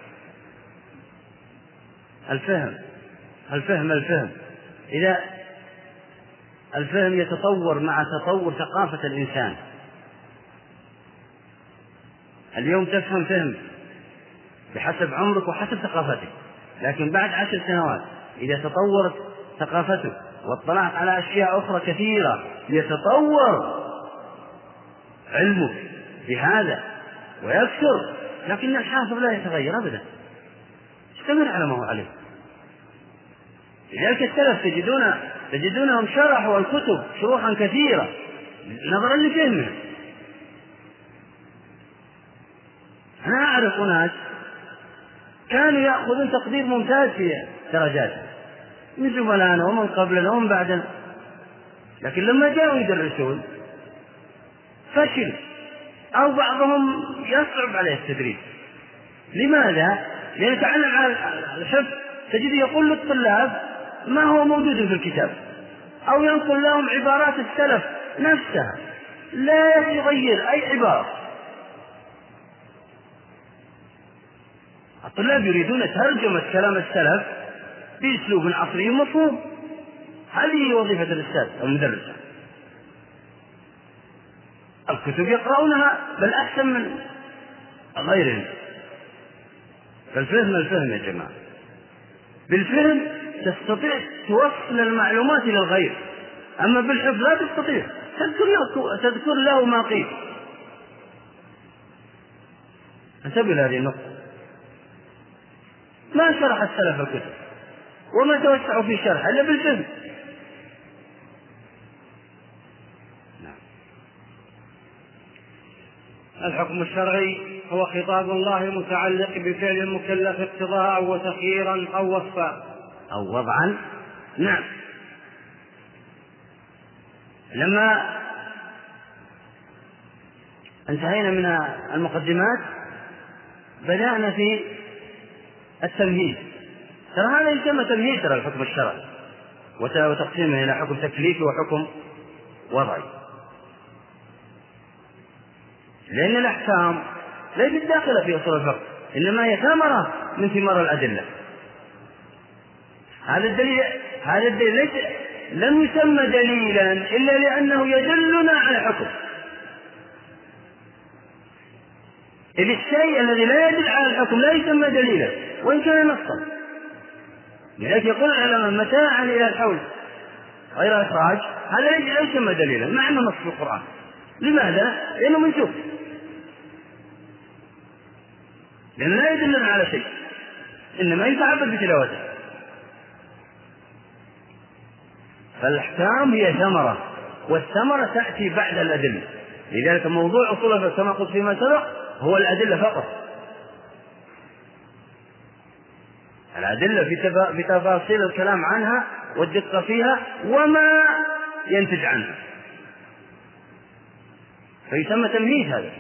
الفهم الفهم الفهم إذا الفهم يتطور مع تطور ثقافة الإنسان. اليوم تفهم فهم بحسب عمرك وحسب ثقافتك، لكن بعد عشر سنوات إذا تطورت ثقافتك واطلعت على أشياء أخرى كثيرة يتطور علمك بهذا ويكثر، لكن الحافظ لا يتغير أبدا، استمر على ما هو عليه. لذلك السلف تجدون تجدونهم شرحوا الكتب شروحا كثيرة نظرا لفهمهم. أنا أعرف ناس كانوا يأخذون تقدير ممتاز في درجاتهم من زملائنا ومن قبلنا ومن بعدنا، لكن لما جاءوا يدرسون فشل أو بعضهم يصعب عليه التدريس. لماذا؟ لأن يتعلم على الحفظ تجد يقول للطلاب ما هو موجود في الكتاب، أو ينقل لهم عبارات السلف نفسها لا يغير أي عبارة. الطلاب يريدون ترجمة كلام السلف بأسلوب عصري مفهوم، هذه وظيفة الأستاذ المدرس. الكتب يقرؤونها بل أحسن من غيرهم. فالفهم الفهم يا جماعة، بالفهم تستطيع توصل المعلومات إلى الغير، أما بالحفظ لا تستطيع، تذكر له ما قيل. انتبه لهذه النقطة. ما شرح السلف الكتب وما توسعوا في شرح إلا بالفهم. الحكم الشرعي هو خطاب الله المتعلق بفعل المكلف اقتضاء وتخييرا أو وصفا أو وضعا. نعم. لما انتهينا من المقدمات بدأنا في التمهيد. ترى هذا يسمى تمهيد، ترى الحكم الشرعي وتقسيمه إلى حكم تكليفي وحكم وضعي، لأن الأحكام ليست داخلة في أصول الفقه، إنما هي ثمرة من ثمار الأدلة. هذا الدليل هذا الدليل ليس لم يسمى دليلا إلا لأنه يدلنا على حكم. إذ الشيء الذي لا يدل على الحكم لا يسمى دليلا وإن كان نصا. لذلك يقول العلماء متاعا إلى الحول غير إخراج، هذا لا يسمى دليلا مع أنه نص في القرآن. لماذا؟ لأنه منسوخ، لأنه لا يدلنا على شيء، إنما يتعبد بتلاوته. فالأحكام هي ثمرة، والثمرة تأتي بعد الأدلة. لذلك موضوع أصول الفقه كما قلت فيما سبق هو الأدلة فقط. الأدلة في تفاصيل الكلام عنها والدقة فيها وما ينتج عنها، فيسمى تمهيد هذا.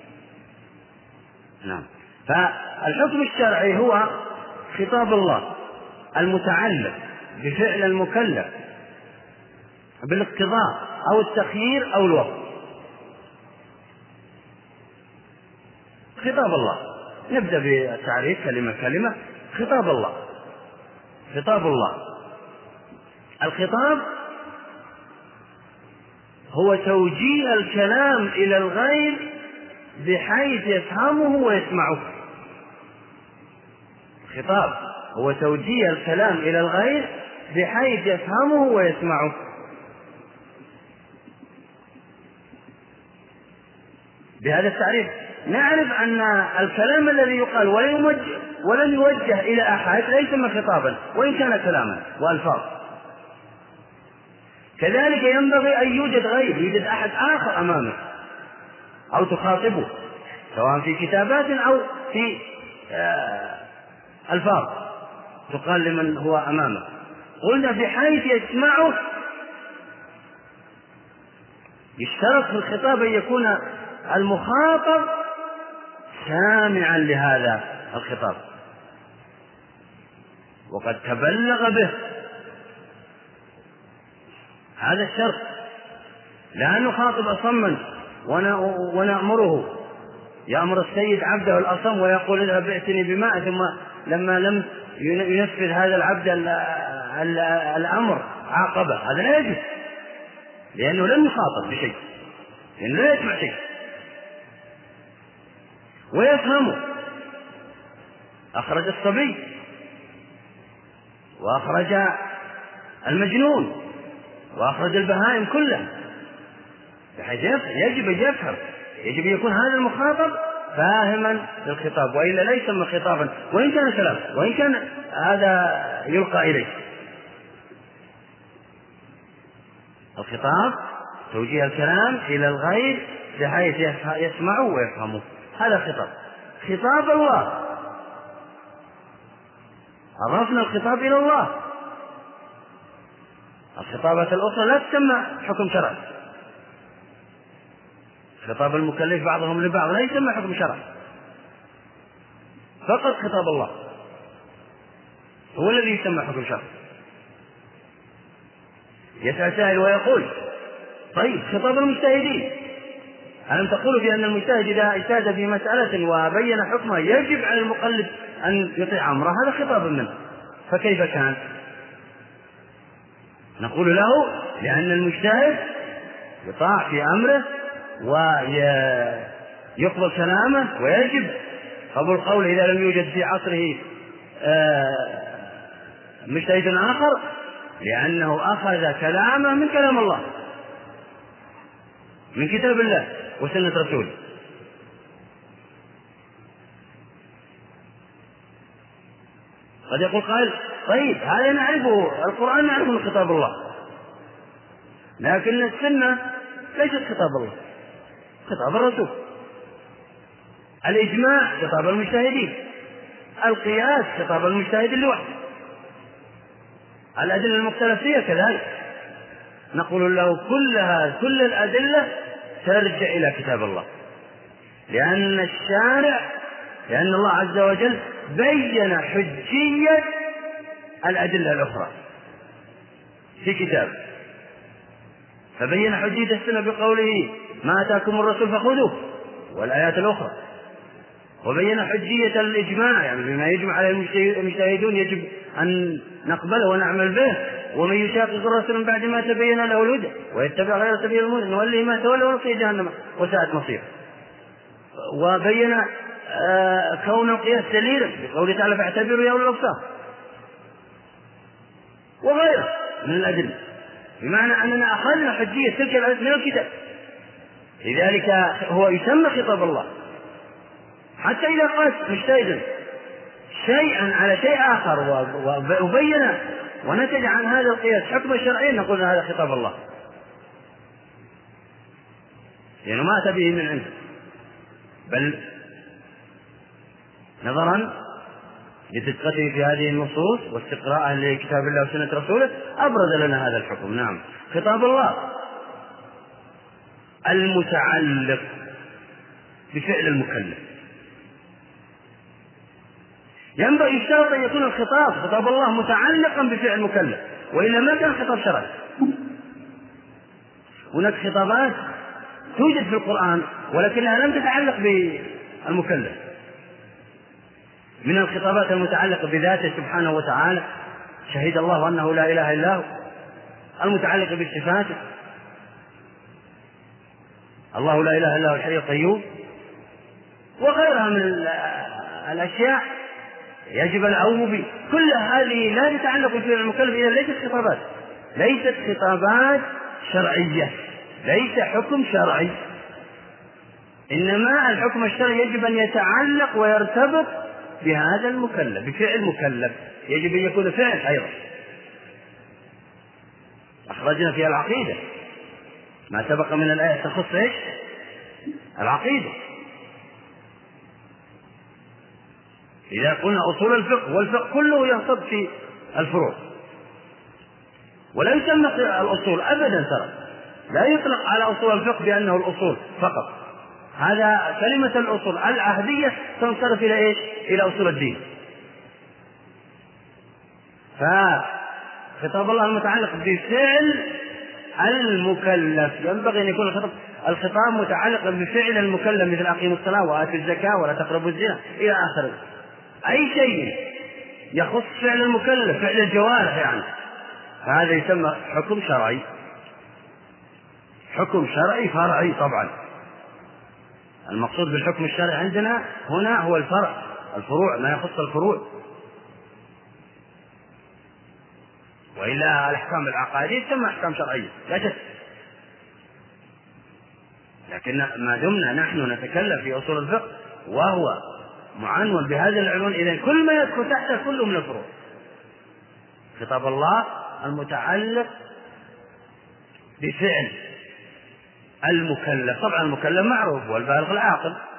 نعم. فالحكم الشرعي هو خطاب الله المتعلق بفعل المكلف بالاقتضاء أو التخيير أو الوصف. خطاب الله، نبدأ بالتعريف كلمة كلمة. خطاب الله، خطاب الله الخطاب هو توجيه الكلام إلى الغير بحيث يفهمه ويسمعه. الخطاب هو توجيه الكلام إلى الغير بحيث يفهمه ويسمعه. بهذا التعريف نعرف أن الكلام الذي يقال ولم يوجه إلى أحد لا يسمى خطابا وإن كان كلاما وألفاظ. كذلك ينبغي أن يوجد غير، يوجد أحد آخر أمامك أو تخاطبه سواء في كتابات أو في ألفاظ تقال لمن هو أمامك. قلنا بحيث يسمعه. يشترط في الخطاب أن يكون المخاطب سامعا لهذا الخطاب وقد تبلغ به. هذا الشرط، لا نخاطب أصما ونأمره. يأمر السيد عبده الأصم ويقول اذهب ائتني بماء، ثم لما لم ينفذ هذا العبد الأمر عاقبه. هذا لا يجوز، لأنه لم يخاطب بشيء، لأنه لا يسمع شيء ويفهمه. أخرج الصبي وأخرج المجنون وأخرج البهائم كلها، بحيث يجب أن يفهم، يجب أن يكون هذا المخاطب فاهما للخطاب، وإلا لا يسمى خطابا وإن كان كلام وإن كان هذا يلقى إليه. الخطاب توجيه الكلام إلى الغير بحيث يسمعه ويفهمه، هذا خطاب. خطاب الله أضفنا الخطاب إلى الله. الخطابات الأخرى لا تسمى حكم شرعي. خطاب المكلف بعضهم لبعض لا يسمى حكم شرعي، فقط خطاب الله هو الذي يسمى حكم شرعي. يسأل سائل ويقول: طيب خطاب المجتهدين، ألم تقولوا بأن المجتهد إذا اجتهد في مسألة وبين حكمها يجب على المقلد أن يطيع أمره؟ هذا خطاب منه، فكيف كان؟ نقول له: لأن المجتهد يطاع في أمره ويقبل كلامه، ويجب قبول قوله إذا لم يوجد في عصره مجتهد آخر، لأنه أخذ كلامه من كلام الله، من كتاب الله وسنة رسوله. قد يقول قائل: طيب هذا نعرفه، القرآن نعرفه من خطاب الله، لكن السنة ليست خطاب الله، خطاب الرسول. الإجماع خطاب المجتهدين، القياس خطاب المجتهد لوحده، الأدلة المختلف فيها كذلك. نقول له: كلها كل الأدلة ترجع إلى كتاب الله، لأن الشارع لأن الله عز وجل بين حجية الأدلة الأخرى في كتابه، فبين حجية السنة بقوله: ما أتاكم الرسول فخذوه، والآيات الأخرى، وبين حجية الإجماع، يعني بما يجمع عليه المجتهدون يجب أن نقبله ونعمل به، ومن يشاقق الرسول من بعد ما تبين له الهدى ويتبع غير سبيل المؤمنين نوليه ما تولى ونصليه جهنم وساءت مصيره. وبين آه كون القياس دليلا بقوله تعالى: فاعتبروا يا أولي الأبصار، وغيره من الأدلة، بمعنى أننا أخذنا حجية تلك الآيات من الكتاب، لذلك هو يسمى خطاب الله. حتى إذا قاس مجتهد شيئا على شيء آخر وبين ونتج عن هذا القياس حكم شرعي، نقول هذا خطاب الله، لأنه ما أتى به من عنده، بل نظرا لدقته في هذه النصوص واستقراءه لكتاب الله وسنة رسوله أبرز لنا هذا الحكم. نعم، خطاب الله المتعلق بفعل المكلف. ينبغي يشترط أن يكون الخطاب خطاب الله متعلقا بفعل المكلف، وإلا ما كان خطاب شرعي. هناك خطابات توجد في القرآن ولكنها لم تتعلق بالمكلف، من الخطابات المتعلقة بذاته سبحانه وتعالى: شهد الله أنه لا إله إلا هو، المتعلقة بصفاته: الله لا إله إلا هو الحي القيوم، وغيرها من الأشياء يجب العون به. كل هذه لا تتعلق بفعل المكلف، إذا ليست خطابات ليست خطابات شرعية، ليس حكم شرعي، إنما الحكم الشرعي يجب أن يتعلق ويرتبط بهذا المكلف، بفعل المكلف، يجب أن يكون فعل أيضا. أخرجنا فيها العقيدة، ما سبق من الآية تخص إيش؟ العقيدة. إذا قلنا أصول الفقه، والفقه كله يرتبط في الفروع، ولا يسمى الأصول أبدا، ترى لا يطلق على أصول الفقه بأنه الأصول فقط، هذا كلمة الأصول العهدية تنصرف إلى إيش؟ إلى أصول الدين. فخطاب الله المتعلق بفعل المكلف ينبغي أن يكون الخطاب الخطاب متعلقا بفعل المكلف، مثل أقيموا الصلاة وآتوا الزكاة ولا تقربوا الزنا إلى آخره. أي شيء يخص فعل المكلف، فعل الجوارح يعني، فهذا يسمى حكم شرعي، حكم شرعي فرعي. طبعا المقصود بالحكم الشرعي عندنا هنا هو الفرع، الفروع، ما يخص الفروع، وإلا الأحكام العقائدية تسمى أحكام شرعية لا شك. لكن ما دمنا نحن نتكلم في أصول الفقه وهو معنون بهذا العنوان، إذن كل ما يدخل تحته كله من الفروع. خطاب الله المتعلق بفعل المكلف، طبعا المكلف معروف والبالغ العاقل،